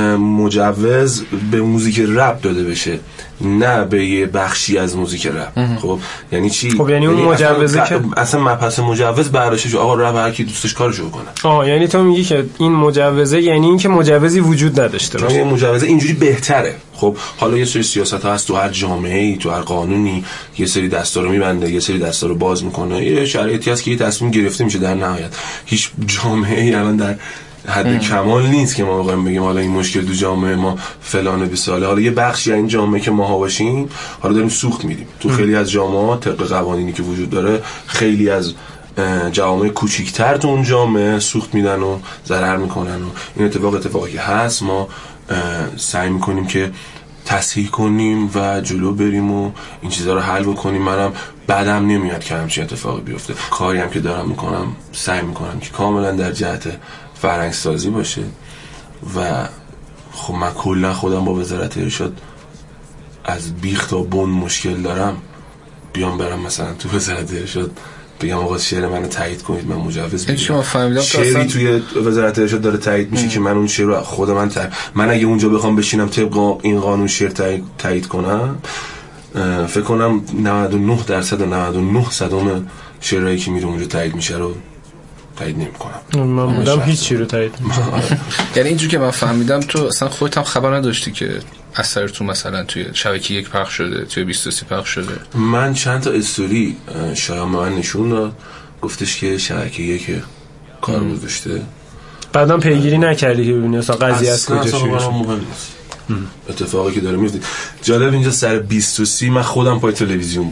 مجوز به موزیک رپ داده بشه، نه به یه بخشی از موزیک رپ. خب یعنی چی؟ خب یعنی اون مجوزه که اصلا مبحث مجوز برداشتش آقا رپ هر کی دوستش کارشو بکنه. یعنی تو میگی که این مجوزه یعنی این که مجوزی وجود نداشته باشه. این مجوزه اینجوری بهتره. خب حالا یه سری سیاست‌ها هست تو هر جامعه‌ای، تو هر قانونی یه سری دستا رو میبنده، یه سری دستا رو باز میکنه، یه شرایطی هست که یه تصمیم گرفته میشه. در نهایت هیچ جامعه‌ای الان در حد کمال نیست که ما بخوایم بگیم حالا این مشکل تو جامعه ما فلانه 20 ساله. حالا یه بخشی از این جامعه که ماها باشیم حالا داریم سوخت میدیم. تو خیلی از جامعه‌ها طبق قوانینی که وجود داره خیلی از جوامع کوچیک‌تر تو اون جامعه سوخت میدن و ضرر میکنن و این اتفاقی هست. ما سعی میکنیم که تصحیح کنیم و جلو بریم و این چیزا رو حل بکنیم. منم بعدم نمیاد که همچین اتفاقی بیفته. کاری هم که دارم میکنم سعی میکنم که کاملا در جهت فرهنگ سازی باشه و خب من کلا خودم با وزارت ارشاد از بیخ تا بن مشکل دارم. بیام برم مثلا تو وزارت ارشاد بگم آقا شعر منو تایید کنید، من مجوز میدم. شعری توی وزارت ارشاد داره تایید میشه که من اون شعر رو خود من اگه اونجا بخوام بشینم طبق این قانون شعر تایید کنم، فکر کنم 99% و 99% شعرهایی که میره اونجا تایید میشه رو تایید نمی‌کنم. من بودم هیچی رو تایید نمی‌کنم. یعنی اینجوری که من فهمیدم تو اصلا خودت هم خبر نداشتی که اثر تو مثلا توی شبکه 1 پخش شده، توی 23 پخش شده. من چند تا استوری شایان به من نشون داد، گفتش که شبکه 1 کار گذاشته. بعدم پیگیری نکردی که ببینی اصلا قضیه از کجا شروع شد؟ اتفاقی که داره میفته. جالب اینجا سر 23 من خودم پای تلویزیون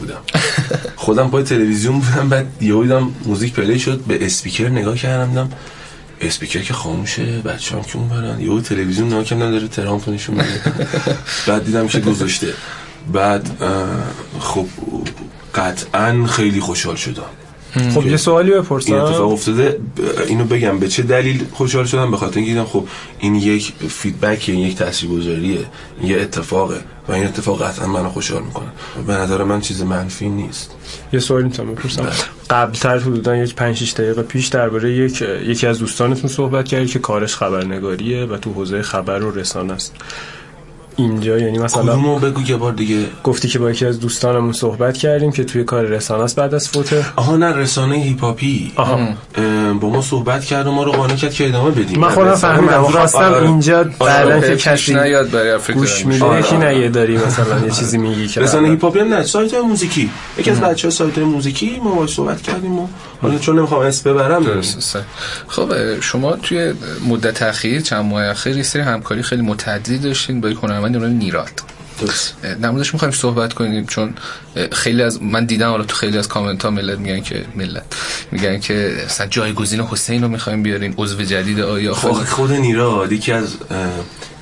بودم. بعد یهو دیدم موزیک پلی شد، به اسپیکر نگاه کردم، دیدم اسپیکر که خاموشه، بچه‌ام که اون برن، یهو تلویزیون نگاه کردم داره ترامپ نشون میده. بعد دیدم که گذاشته. بعد خب قطعاً خیلی خوشحال شدم. خب یه سوالی بپرسم. این اتفاق افتاده، اینو بگم به چه دلیل خوشحال شدم؟ به خاطر اینکه دیدم خب این یک فیدبکه، این یک تاثیرگذاریه، این یه اتفاقه و این اتفاق قطعا منو خوشحال میکنه. به نظر من چیز منفی نیست. یه سوالی میتونم بپرسم؟ قبل‌تر حدوداً یک 5-6 دقیقه پیش درباره یکی از دوستانتون صحبت کردید که کارش خبرنگاریه و تو حوزه خبر و رسانه است. اینجا یعنی مثلا کدومو بگو یه بار دیگه. گفتی که با یکی از دوستانمون صحبت کردیم که توی کار رسانه است بعد از فوت. نه رسانه هیپ هاپی با ما صحبت کرد و ما رو قانع کرد که ادامه بدیم. من خودم فهمیدم، خواستم اینجا بعدن که کسی نیاد برای فکر گوش میده یکی نیه داری مثلا یه چیزی میگی که رسانه هیپ هاپی نه، سایت موزیکی. یکی از بچه‌ها سایت موزیکی ما باهاش صحبت کردیم و حالا چون نمیخوام اسم ببرم. خب شما توی مدت اخیر چند ماه اخیر یه سری همکاری خیلی متعددی داشتین با هنرمند نیراد. نمودش میخوایم صحبت کنیم چون خیلی از من دیدم حالا تو خیلی از کامنت ها ملت میگن که مثلا جایگزین حسین رو میخوایم بیاریم، عضو جدید آیا. خود نیراد یکی از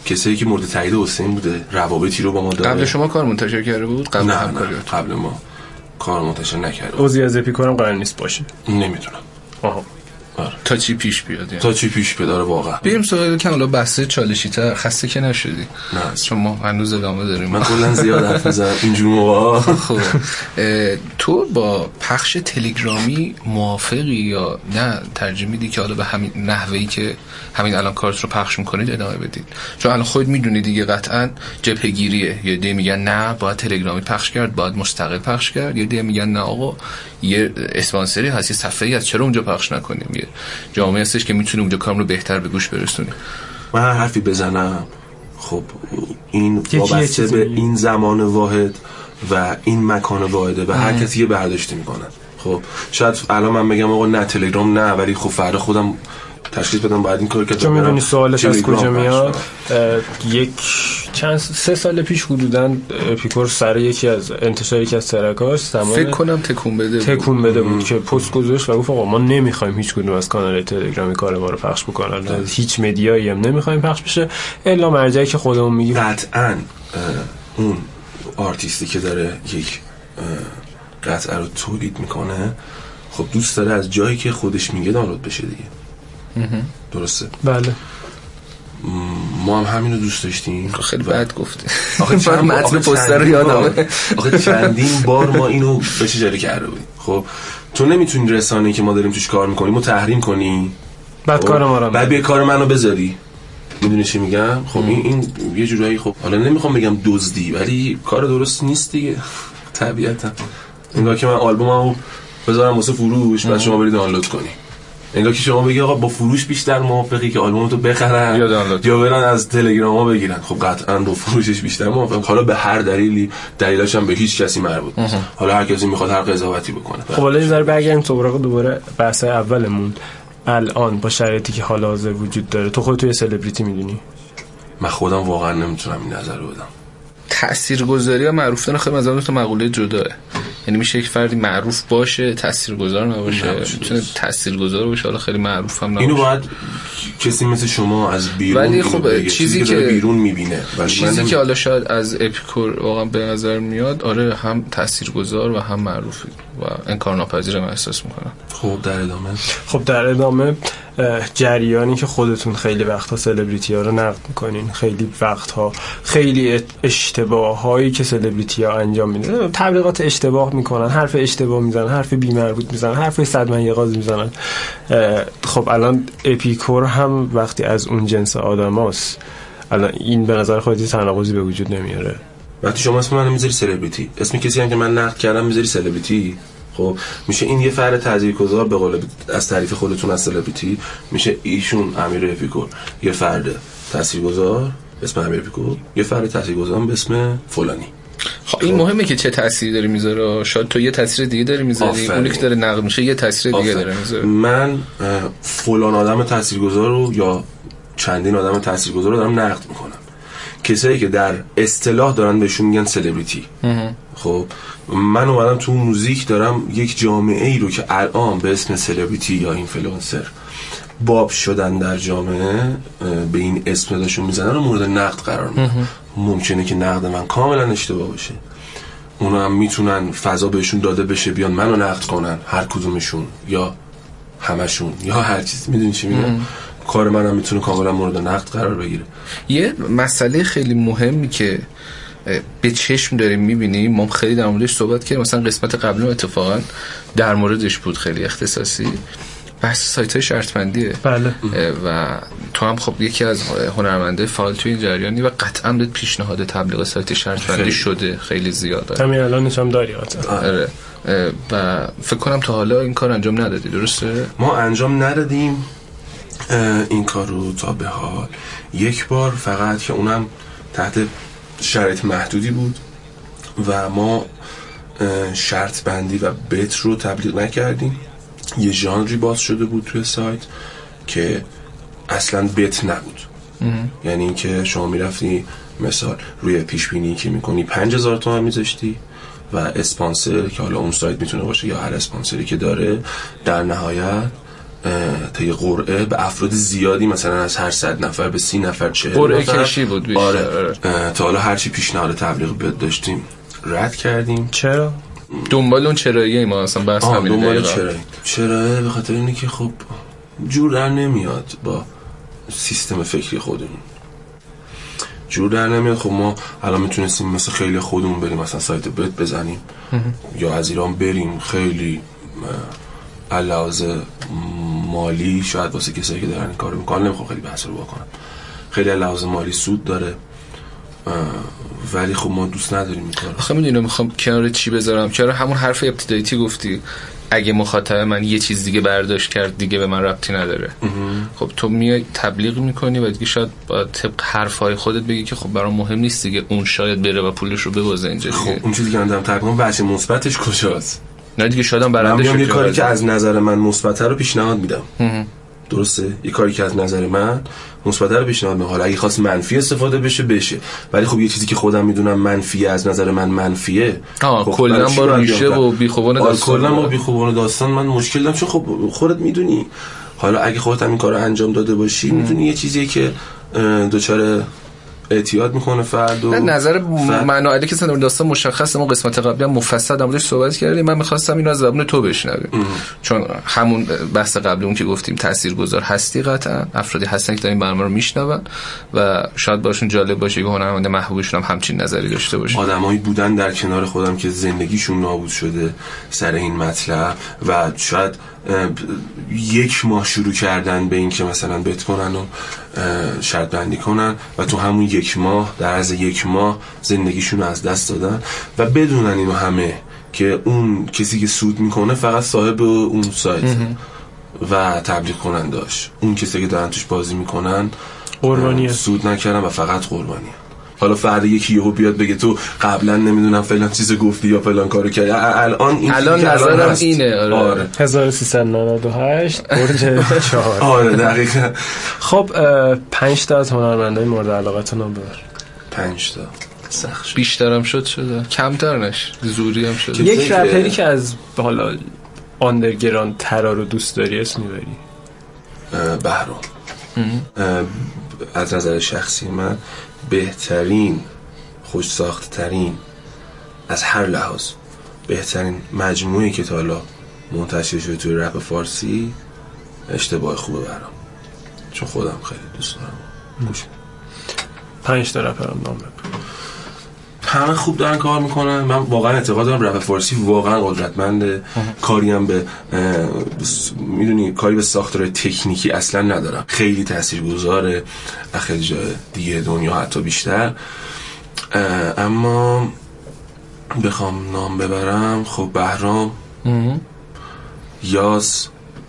کسایی که مورد تایید حسین بوده، روابطی رو با ما داره. قبل شما کار منتشر کرده بود؟ قبل نه همکاریات؟ قبل ما کار منتشر نکرده. عضوی از اپیکور هم قرار نیست باشه. نمیدونم. آها. تا چی پیش بیاد یعنی. تا چی پیش بیاد واقعا. بریم سوال که حالا بحث چالشی تر. خسته که نشدی؟ نه چون ما هنوز ادامه داریم. من کلا زیاد حرف میزنم اینجور موقعا. خب تو با پخش تلگرامی موافقی یا نه ترجیح میدی که حالا به همین نحوهی که همین الان کارت رو پخش میکنید ادامه بدید؟ چون الان خود میدونی دیگه قطعا جبهه‌گیریه. یه دی میگن نه باید تلگرامی پخش کرد، باید مستقل پخش کرد. یه دی میگن نه آقا یه اسپانسری هست، یه صفحه‌ای هست، چرا اونجا پخش نکنیم؟ یه جامعه هستش که میتونه اونجا کارم رو بهتر به گوش برسونیم. من هر حرفی بزنم خب این وابسته به این زمان واحد و این مکان واحده و هر کسی یه برداشتی میکنن. خب شاید الان من بگم آقا نه تلگرام نه، ولی خب فردا خودم تشخیص بدم باید این کار که چون میدونی سوالش از کجا میاد. سه سال پیش حدوداً اپیکور سر یکی از انتشار یکی از ترکاش فکر کنم تکون بده بود که پست گذاشت و گفت آقا ما نمیخوایم هیچ کدوم از کانال تلگرامی کار ما رو پخش بکنن، هیچ مدیایی هم نمیخوایم پخش بشه الا مرجعی که خودمون میگیم. قطعاً اون آرتیستی که داره یک قطعه رو تولید میکنه خب دوست داره از جایی که خودش میگه دانلود بشه دیگه. درسته؟ بله. ما هم همین رو دوست داشتیم. خیلی بد گفتی. آخه متن پوستر رو یادمه. آخه چندین بار ما اینو بهش اجاره کرده بودیم. خب تو نمیتونی رسانه‌ای که ما داریم توش کار میکنیم رو تحریم کنی بعد کار ما رو بعد بیا کار منو بذاری. میدونی چی میگم؟ خب این یه جورایی خب حالا نمیخوام بگم دزدی ولی کار درست نیست دیگه. طبیعتا انگار که من آلبوممو بذارم واسه فروش بعد شما برید دانلود کنی. انگار که شما بگی آقا با فروش بیشتر موافقی که آلبومتو بخرن یا برن از تلگراما بگیرن. خب قطعا با فروشش بیشتر موافقم. حالا به هر دلیلی دلیلاش هم به هیچ کسی مربوط نیست. حالا هر کسی میخواد هر قضاوتی بکنه. خب حالا یه ذره برگردیم دوباره بحث اولمون. الان با شرایطی که حال حاضر وجود داره تو خودت یه سلبریتی میدونی؟ من خودم واقعا نمیتونم این نظر رو بدم. تاثیرگذاری و معروف بودن خیلی مثلا تو مقوله جداه. یعنی میشه یک فردی معروف باشه تاثیرگذار نباشه، میتونه تاثیرگذار باشه حالا خیلی معروف هم نباشه. اینو باید کسی مثل شما از بیرون ولی خب چیزی که بیرون میبینه ولی چیزی که حالا شاید از اپیکور واقعا به نظر میاد آره هم تاثیرگذار و هم معروفی و انکارناپذیر من احساس میکنم. خب در ادامه جریانی که خودتون خیلی وقتا سلبریتی ها رو نقد میکنین، خیلی وقتها خیلی اشتباه هایی که سلبریتی ها انجام میدن، تبلیغات اشتباه میکنن، حرف اشتباه میزنن، حرف بی مربوط میزنن، حرف صد من یه غاز میزنن. خب الان اپیکور هم وقتی از اون جنس آدماست الان این به نظر خودی تناقضی به وجود نمیاره؟ وقتی شما اسم منو میذاری سلبریتی، اسم کسی هم که من نقد کردم میذاری سلبریتی، خب میشه این یه فرد تاثیرگذار به قول از تعریف خودتون از سلبریتی میشه ایشون امیر اپیکور یه فرد تاثیرگذار به اسم امیر اپیکور، یه فرد تاثیرگذار به اسم فلانی. خب این مهمه که چه تأثیری داره میذاره. شاید تو یه تاثیر دیگه داری میذاری، اونی که داره نقد میشه یه تاثیر دیگه داره میذاره. من فلان آدم تاثیرگذار رو یا چندین آدم تاثیرگذار رو دارم نقد میکنم، کسایی که در اصطلاح دارن بهشون میگن سلبریتی. خب من اومدم تو موزیک دارم یک جامعه ای رو که الان به اسم سلبریتی یا اینفلوئنسر باب شدن در جامعه به این اسم داشون میزنن رو مورد نقد قرار میدن. ممکنه که نقد من کاملا اشتباه باشه، اونا هم میتونن فضا بهشون داده بشه بیان منو نقد کنن، هر کدومشون یا همشون یا هر چیز. میدونی چی میگم؟ کار منم میتونه کاملا مورد نقد قرار بگیره. یه مسئله خیلی مهمی که به چشم داریم میبینیم، ما خیلی در موردش صحبت کردیم، مثلا قسمت قبلی اتفاقا در موردش بود خیلی اختصاصی، بحث سایت‌های شرط‌بندیه. بله. و تو هم خب یکی از هنرمنده فعال توی این جریانی و قطعا بهت پیشنهاد تبلیغ سایت شرط‌بندی شده خیلی زیاده. همین الانش هم داری قطعا. آره. و فکر کنم تا حالا این کار انجام ندادی، درسته؟ ما انجام ندادیم این کار رو تا به حال. یک بار فقط که اونم تحت شرایط محدودی بود و ما شرط بندی و بت رو تبلیغ نکردیم. یه ژانری باز شده بود توی سایت که اصلا بت نبود. یعنی این که شما میرفتی مثال روی پیش بینی که میکنی 5000 تومان میذاشتی و اسپانسر که حالا اون سایت میتونه باشه یا هر اسپانسری که داره در نهایت طی قرعه به افراد زیادی، مثلا از هر 100 نفر به 30 نفر 40 قرعه کشی بود بیشتر. آره. تا حالا هرچی پیشنهاد تبلیغ بیاد داشتیم رد کردیم. چرا؟ دنبال اون چراییه ما اصلا بحث همین دنبال چراییه به خاطر اینه که خب جور در نمیاد با سیستم فکری خودمون، جور در نمیاد. خب ما الان میتونستیم مثل خیلی خودمون بریم مثلا سایت بت بزنیم یا از ایران بریم، خیلی علاوه مالی شاید واسه کسایی که دارن این کارو میکنن نمیخوام خیلی بحث رو بکنم، خیلی علاوه مالی سود داره، ولی خب ما دوست نداریم این کارو. آخه میدونم میخوام کنار چی بذارم، چرا همون حرف ابتدایی گفتی اگه مخاطب من یه چیز دیگه برداشت کرد دیگه به من ربطی نداره. خب تو میای تبلیغ میکنی و دیگه شاید با طبق حرفای خودت بگی که خب برام مهم نیست دیگه، اون شاید بره و پولش رو ببازه اینجا دیگه. خب اون چیزی که من دارم تبلیغ میکنم بچه مثبتش کجاست؟ نه دیگه شاید هم برنده شد. یه کاری که از نظر من مثبت رو پیشنهاد میدم. درسته؟ یه کاری که از نظر من مثبت رو پیشنهاد میدم. حالا اگه خواست منفی استفاده بشه، ولی خب یه چیزی که خودم میدونم منفیه از نظر من منفیه، خب کلا با ریشه و بیخوبان داستان، کلا با بیخوبان داستان من مشکل دارم، چون خب خودت میدونی حالا اگه خودت هم این کارو انجام داده باشی میدونی یه چیزیه که دوچاره اعتیاد میکنه فرد. و نظر من و علی که در داستان مشخصه، ما قسمت قبلی هم مفصل در موردش صحبت کردیم. من می‌خواستم اینو از زبون تو بشنویم، چون همون بحث قبلی اون که گفتیم تاثیرگذار هستی، قطعا افرادی هستن که دارن برنامه رو میشنون و شاید براشون جالب باشه که هنرمند محبوبشون هم همچین نظری داشته باشه. آدمایی بودن در کنار خودم که زندگیشون نابود شده سر این مطلب و شاید 1 ماه شروع کردن به این که مثلا بت کنن و شرط بندی کنن و تو همون 1 ماه در عرض 1 ماه زندگیشون رو از دست دادن و بدونن اینو همه که اون کسی که سود میکنه فقط صاحب اون سایت و تبلیغ کننداش، اون کسی که دارن توش بازی میکنن قربانیه، سود نکردن و فقط قربانیه. حالا فردا یکی یهو بیاد بگه تو قبلا نمیدونم فلان چیزو گفتی یا فلان کارو کردی، الان نظرم اینه. آره 1398 برج 4. آره دقیقاً. خب 5 تا از هنرمندای مورد علاقتون رو ببر. 5 تا سخت بیشترم شده، کمتر نش، زوری هم شده. یک رپری که از حالا آندرگراند ترا رو دوست داری اسم میبری؟ بهرام. از نظر شخصی من بهترین، خوش ساخت ترین، از هر لحاظ بهترین مجموعی که تا حالا منتشر شده توی رپ فارسی، اشتباه خوبه برام، چون خودم خیلی دوست دارم. گوش 5 تا رپرم نام ببر. همه خوب دارن کار میکنن. من واقعا اعتقاد دارم رپ فارسی واقعا قدرتمنده. کاری هم به میدونی کاری به ساختار تکنیکی اصلا ندارم، خیلی تاثیرگذاره، خیلی جای دیگه دنیا حتی بیشتر. اما بخوام نام ببرم، خب بهرام، یاس،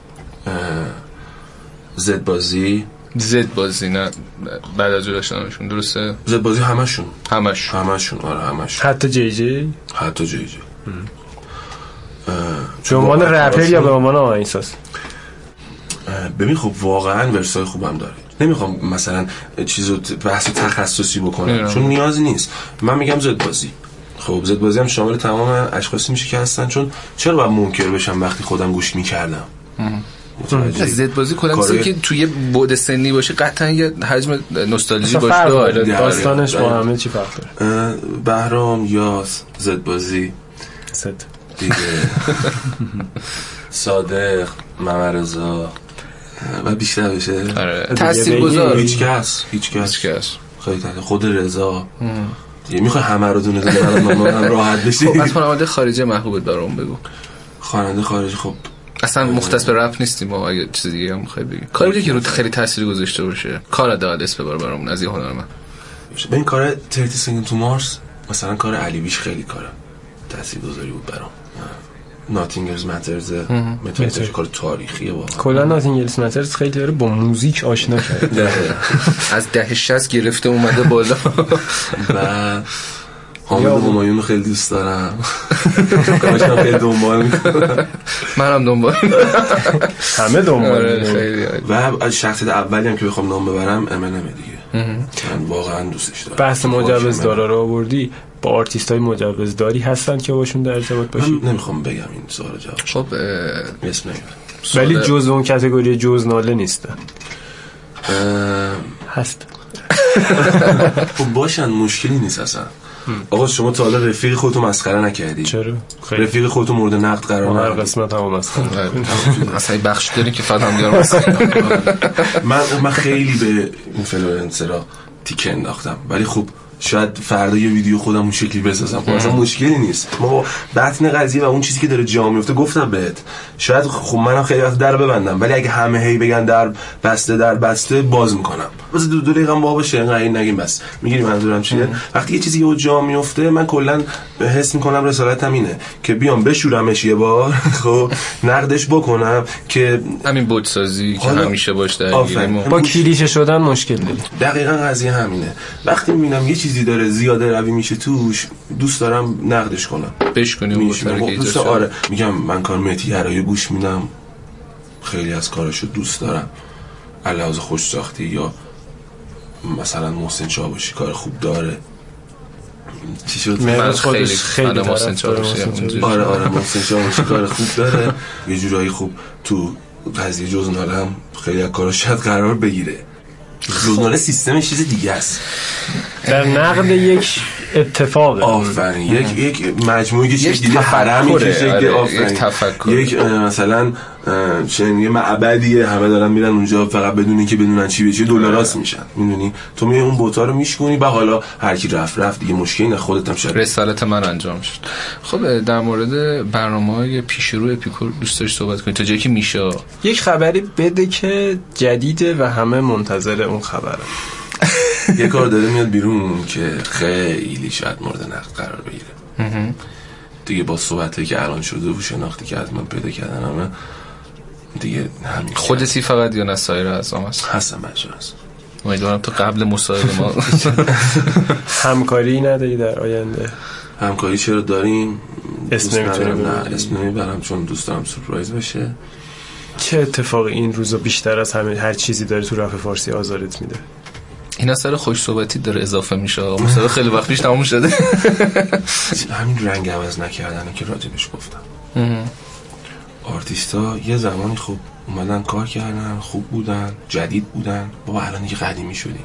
زد بازی نه بعد از داشتنشون، درسته؟ زد بازی همشون آره همشون، حتی جی جی به عنوان رپر یا به عنوان آهنگساز؟ ببین خب واقعا ورسای خوبم داره، نمیخوام مثلا چیزو بحث تخصصی بکنم چون نیازی نیست. من میگم زد بازی. خب زد بازی هم شامل تمام اشخاصی میشه که هستن، چون چرا باید منکر بشم وقتی خودم گوش میکردم؟ زد بازی کلا چیزی که توی بعد سنی باشه قطعا یه حجم نوستالژی باشه. داستانش با همه چی فرق داره. بهرام، یاس، زد بازی، زد دیگه صادق، ممرزا و بیشتر بشه تاثیرگذار هیچ کس خیلی خود رضا دیگه. میخوای همه رو دونه دونه راحت بشی؟ خب از خواننده خارجی محبوبت برام بگو. خواننده خارجی خب اصلا مختص به رپ نیستیم ما، اگه چیز دیگه هم میخوای بگی، کاری که رو خیلی تاثیر گذاشته باشه، کار داد اسم ببر برامون از این هنرمند. به این کار 30 Seconds to Mars مثلا کار علی بیش خیلی کاره تاثیرگذاری بود برام. Nothing Else Matters متوجه کار تاریخیه واقعا. کلا Nothing Else Matters خیلی داره با موزیک آشنا کرده. از دهه 60 گرفته اومده بالا. و حامد همایون رو خیلی دوست دارم. کارشم خیلی دنبال میکنم. منم دنبال همه دنبال خیلی. و از شخصیت اولی هم که بخوام نام ببرم امنم دیگه. من واقعا دوستش دارم. بحث مجوزدارا رو آوردی، با آرتیستای مجوزداری هستن که باشون در ارتباط باشی؟ من نمیخوام بگم این سوال جواب. خب اسم نمیبرم. ولی جز اون کاتگوری جز ناله نیستن. هست. خب باشن، مشکلی نیست اصلا. آقا شما تا حالا رفیق خودتو مسخره نکردی؟ چرا؟ رفیق خودتو مورد نقد قرار ندادی؟ هر قسمت هم مسخره. اصلا بخش دارین که فقط هم دیگه مسخره. من خیلی به اینفلوئنسرها تیکه انداختم، ولی خب شاید فردا یه ویدیو خودم اون شکلی بسازم. خب اصلا مشکلی نیست. ما بطن قضیه و اون چیزی که داره جا میفته گفتم بهت، شاید خب منم خیلی وقت در ببندم، ولی اگه همه هی بگن در بسته باز میکنم. واسه دو دقیقه با باشه اینقدر نگیم بس. میگیری منظورم چیه؟ وقتی یه چیزی یه جا میفته من کلا حس میکنم رسالتم اینه که بیام بشورمش یه بار، خب نقدش بکنم که همین بود سازی که همیشه باش درگیریم. با کلیشه شدن مشکل داریم. دقیقاً قضیه همینه. وقتی میبینم یه چیزی داره زیاده روی میشه توش، دوست دارم نقدش کنم، بشکنیم. آره میگم من کار مهدی هرایی گوش میدم، خیلی از کاراشو دوست دارم، علاوه خوش ساختی، یا مثلا محسن چاوشی کار خوب داره. چی شد؟ من خیلی محسن چاوشی. آره محسن چاوشی کار خوب داره، یه جورایی خوب تو قضیه جزناله هم خیلی از کاراش شاید قرار بگیره. جزناله سیستمش چیز دیگه است. در نقد یک اتفاقه. آفرین. یک مجموعی که چیز دیگه حرمی که شکل آفرین. یک مثلا یه معبدیه، همه دارن میرن اونجا فقط بدون اینکه بدونن چی به چی دلاراست میشن. میدونی تو میای اون بوتا رو میشکنی و حالا هر کی رفت دیگه مشکلی نه، خودت هم شد رسالت من انجام شد. خب در مورد برنامه‌های پیش رو اپیکور دوست داشت صحبت کنید تا جایی که میشه. یک خبری بده که جدیده و همه منتظر اون خبره. یه کار داره میاد بیرون که خیلی شاید مورد نقد قرار بگیره دیگه، با صحبتی که الان شده و شناختی که از من پیدا کردن همه دیگه همین. خودتی فقط یا نه سایر اعضام هستم مجبور هستم. امیدوارم تو قبل مصاحبه ما همکاری نداری در آینده؟ همکاری چرا داریم؟ اسم نمیبرم چون دوست دارم سورپرایز بشه. چه اتفاقی این روزا بیشتر از هر چیزی داره تو رپ فارسی آزارت میده؟ این اثر خوش صحبتی داره اضافه میشه. مصاحبه خیلی وقت پیش تموم شده. همین رنگ عوض نکردنه که راجبش گفتم. آرتیستا یه زمانی خوب اومدن کار کردن، خوب بودن، جدید بودن، بابا الان دیگه قدیمی شدیم.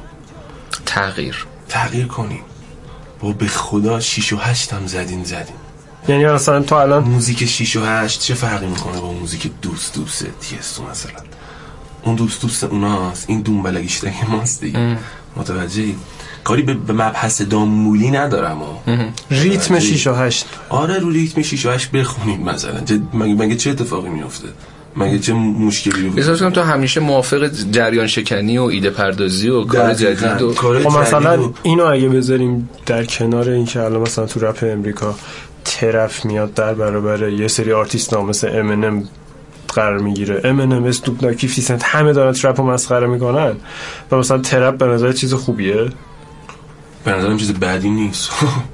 تغییر کنیم. بابا به خدا 6 و 8 هم زدین. یعنی مثلا تو الان موزیک 6 و 8 چه فرقی میکنه با موزیک دوست تیستو مثلا؟ اون دوست اوناست، این دنبالگیشتن ماست دیگه. متوجهی؟ کاری به مبحث دامولی ندارم. ریتم 6 و 8. آره رو ریتم 6 و 8 بخونیم مثلا. مگه چه اتفاقی میفته؟ مگه چه مشکلی رو احساس کنم تو همیشه موافق جریان شکنی و ایده پردازی و کار جدید و خب مثلا اینو اگه بذاریم در کنار این که الان مثلا تو رپ امریکا طرف میاد در برابر یه سری آرتیست ها مثل امینم قرار میگیره، امینم، اسنوپ داگ، 50 سنت، همه دارن ترپ رو مسخره میکنن و مثلا ترپ به نظر چیز خوبیه؟ به نظرم چیز بدی نیست.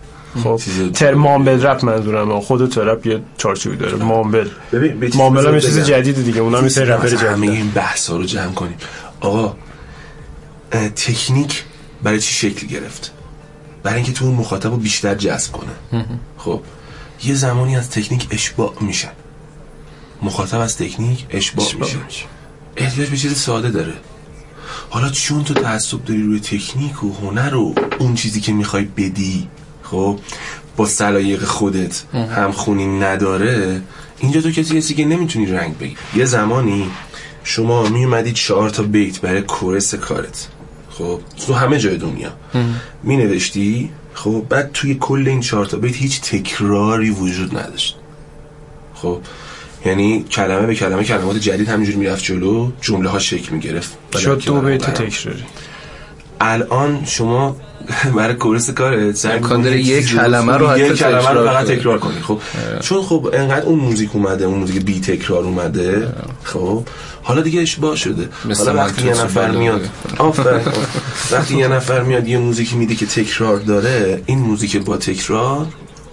خب مامبل رپ منظورم، خود ترپ یه چارچوبی داره. مامبل هم یه چیز جدیده دیگه، اونم مثل رپر جدید. همه این بحثا رو جمع کنیم. آقا تکنیک برای چی شکل گرفت؟ برای اینکه تو اون مخاطب رو بیشتر جذب کنه. خب یه زمانی از تکنیک اشباع میشن، مخاطب از تکنیک اشباع میشه، احتیاج به چیز ساده داره. حالا چون تو تعصب داری روی تکنیک و هنر و اون چیزی که میخوای بدی خب با سلایق خودت همخونی نداره، اینجا تو کسی که نمیتونی رنگ بگی. یه زمانی شما میومدی 4 تا بیت برای کورس کارت، خب تو همه جای دنیا مینوشتی، خب بعد توی کل این 4 تا بیت هیچ تکراری وجود نداشت. خب یعنی کلمه به کلمه کلمات جدید همینجوری میرفت جلو، جمله ها شکل میگرفت، شد 2 بیت تکراری. الان شما برای کورس کارت امکان داره یک کلمه رو حتی فقط تکرار کنی. خب چون خب انقدر اون موزیک اومده، اون موزیک بی تکرار اومده، خب حالا دیگه اشباع شده. حالا وقتی یه نفر میاد وقتی یه نفر میاد یه موزیکی میده که تکرار داره، این موزیک با تکرار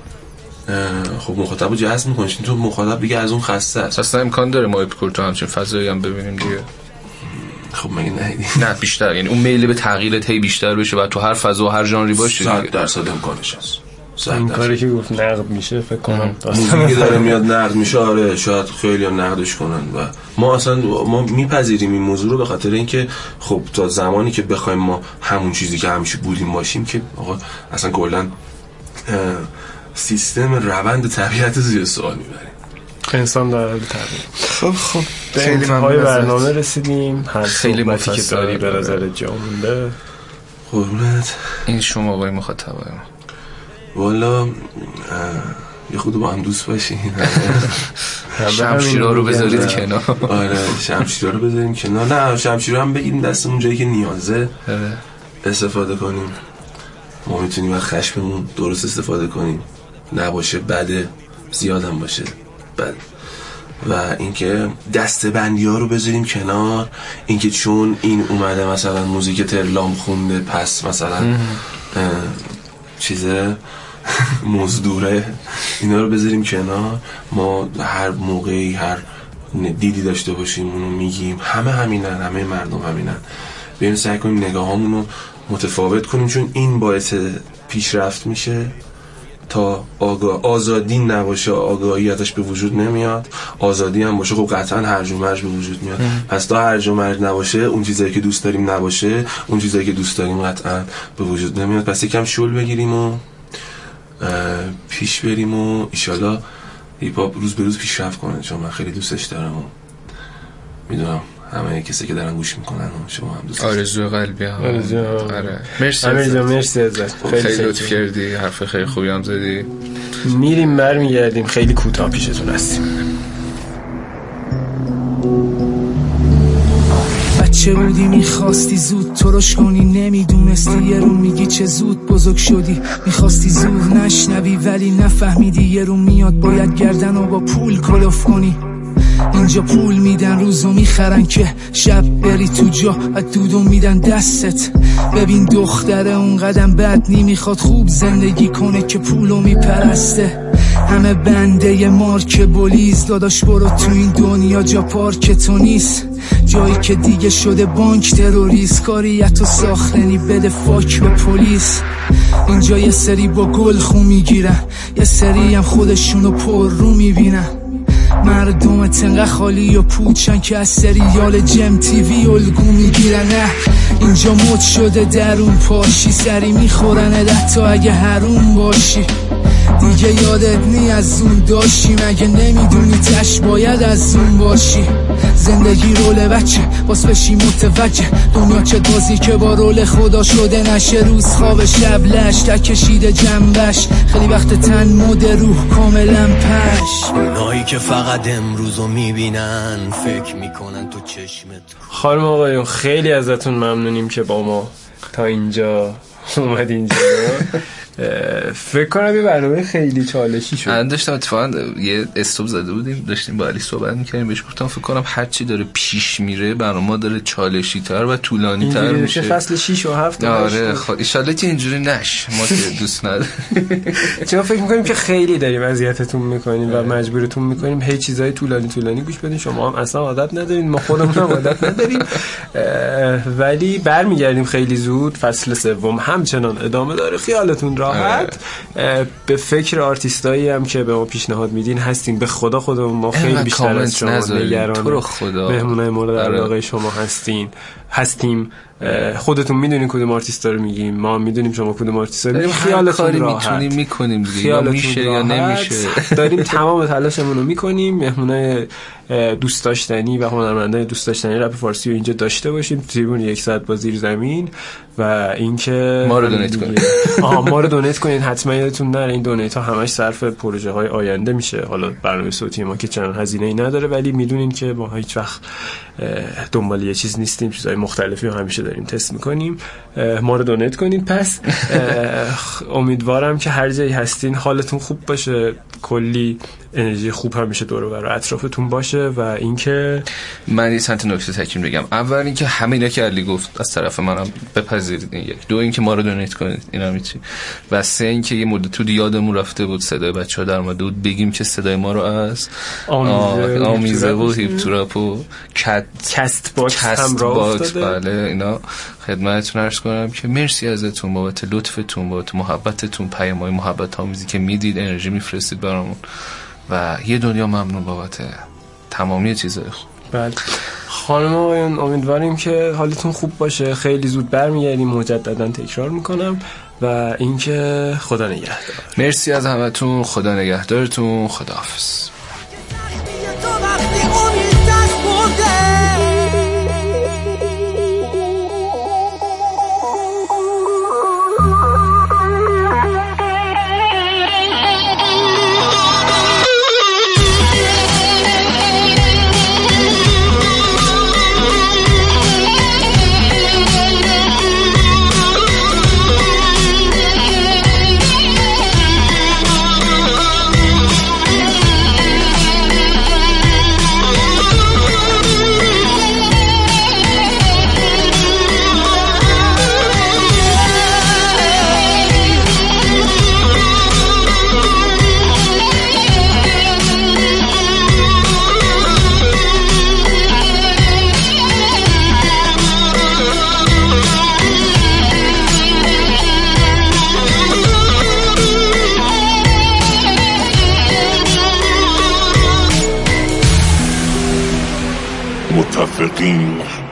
خب مخاطبو جذب میکنه، تو مخاطب دیگه از اون خسته است. اصلا امکان داره ما اپیکور تو همچین فضایی هم ببینیم دیگه. خب مگه نه بیشتر، یعنی اون میل به تغییرت هی بیشتر بشه و تو هر فضا و هر ژانری باشه. 100% امکانش هست. این کاری که گفت نقد میشه فکر کنم موزیکی داره میاد نقد میشه. آره شاید خیلی ها نقدش کنن و ما میپذیریم این موضوع رو به خاطر اینکه خب تا زمانی که بخوایم ما همون چیزی که همیشه بودیم باشیم که آقا اصلا کلا سیستم روند طبیعت زیر سوال میبریم. انسان در حال تغییر. خب به انتهای برنامه رسیدیم. هر خیلی صحبتی که داری به نظر جا مونده؟ قربونت. این شما با این مخاطبای ما والا یه خود با هم دوست باشین. شمشیرها رو بذارید کنار. آره شمشیرها رو بذاریم کنار. نه شمشیرها هم بگیریم دستمون جایی که نیازه استفاده کنیم. ما میتونیم از خشممون درست استفاده کنیم، نباشه بده، زیادم باشه بده. و اینکه دسته‌بندی ها رو بذاریم کنار، اینکه چون این اومده مثلا موزیک ترلام خونده پس مثلا چیزه مزدوره، اینا رو بذاریم کنار. ما هر موقعی هر دیدی داشته باشیم اونو میگیم. همینن، همه مردم همینن. بیاین سعی کنیم نگاهامون رو متفاوت کنیم، چون این باعث پیشرفت میشه. تا آزادی نباشه آگاهی ازش به وجود نمیاد. آزادی هم باشه خب قطعا هرج و مرج به وجود میاد. پس تا هرج و مرج نباشه، اون چیزایی که دوست داریم نباشه، اون چیزایی که دوست داریم قطعا به وجود نمیاد. پس یکم شل بگیریم و پیش بریم و ایشالا هیپ هاپ روز به روز پیشرفت کنه، چون من خیلی دوستش دارم و میدونم همه کسی که دارن گوش میکنن و شما هم دوست. آرزوی قلبی هم. آره مرسی ازت. خیلی لطف کردی، حرف خیلی خوبی هم زدی. میریم برمیگردیم، خیلی کوتاه پیشتون هستیم. بچه بودی میخواستی زود ترش کنی، نمیدونستی یه رو میگی چه زود بزرگ شدی. میخواستی زود نشنوی ولی نفهمیدی یه رو میاد باید گردن و با پول کلوف کنی. اینجا پول میدن روزو میخرن که شب بری تو جا از دودو میدن دستت. ببین دختره اون قدم بد نمیخواد خوب زندگی کنه که پولو میپرسته. همه بنده ی مارک بولیز داداش برو تو این دنیا جا پارک تو نیست. جایی که دیگه شده بانک تروریست، کاریتو ساختنی بده فاک به پلیس. اینجا یه سری با گل خون میگیرن، یه سری هم خودشونو پر رو میبینن. مردم تنقه خالی و پوچن که از سریال جم تیوی الگو میگیرن. نه اینجا مد شده درون پاشی، سری میخورن تا اگه حروم باشی. دیگه یادت نی از اون داشتی، مگه نمیدونی تش باید از اون باشی. زندگی رول بچه باز بشی متوجه، دنیا چه بازی که با رول خدا شده نشه. روز خواب شب لش کشیده جنبش، خیلی وقت تن مد روح کاملا پش. اونایی که فقط امروزو میبینن فکر میکنن تو چشمت. خانم آقایون خیلی ازتون ممنونیم که با ما تا اینجا اومد اینجا. فکر کنم یه برنامه خیلی چالشی شد. من داشتم اتفاقا یه استوب زده بودیم، داشتیم با علی صحبت می‌کردیم، بهش گفتم فکر کنم هر چی داره پیش میره برنامه داره چالشی تر و طولانی تر میشه. فصل 6 و 7. آره خب ان شاءالله که اینجوری نش، ما که دوست نداریم. چون فکر می‌کنیم که خیلی داریم اذیتتون می‌کنیم و مجبورتون می‌کنیم هی چیزای طولانی گوش بدین. شما هم اصلا عادت ندارین، ما خودمون هم عادت نداریم. ولی برمیگردیم خیلی زود. فصل 3 همچنان ادامه داره، خیالتون راحت. به فکر آرتیستایی هم که به ما پیشنهاد میدین هستیم. به خدا خودمون ما خیلی بیشتر از شما نگران مهمونای مورد علاقه شما هستیم. خودتون میدونین کدوم آرتیستا رو میگیم، ما میدونیم شما کدوم آرتیستا رو میگیم. خیالتون راحت میتونیم میکنیم دیگه، یا میشه یا نمیشه. داریم تمام تلاشمون رو میکنیم مهمونای دوست داشتنی و هنرمندای دوست داشتنی رپ فارسی رو اینجا داشته باشیم. تریبون 100 با زیر زمین. و اینکه ما رو دونیت کنید. ما رو دونیت کنید حتما. یادتون نره این دونیت ها همش صرف پروژه های آینده میشه. حالا برنامه صوتی ما که چنان هزینه‌ای نداره، ولی میدونین که ما هیچ وقت دنبال یه چیز نیستیم، چیزهای مختلفی رو همیشه داریم تست میکنیم. ما رو دونیت کنید. پس امیدوارم که هر جایی هستین حالتون خوب باشه، کلی انرژی خوب همیشه دور و بر اطرافتون باشه. و اینکه من یه چند تا نکته تکمیل بگم. اول اینکه همه اینا که علی گفت از طرف منم بپذیرید. این یک. دو اینکه ما رو دونیت کنید، اینا میچی. و سه اینکه یه مدت تو یادمون رفته بود صدای بچه‌ها در اومده بود بگیم که صدای ما رو از آمیزه و هیپ تراپ و کت کست باکس هم راه افتاده. بله اینا خدمتتون عرض کنم که مرسی ازتون بابت لطفتون، بابت محبتتون، پیام‌های محبت آمیزی که میدید، انرژی میفرستید برامون و یه دنیا ممنون بابت تمامی چیزای خوب. بله خانم آقایون امیدواریم که حالتون خوب باشه. خیلی زود برمیگردیم، مجددا تکرار میکنم و اینکه خدا نگهدار. مرسی از همتون، خدا نگهدارتون، خداحافظ. متفقین.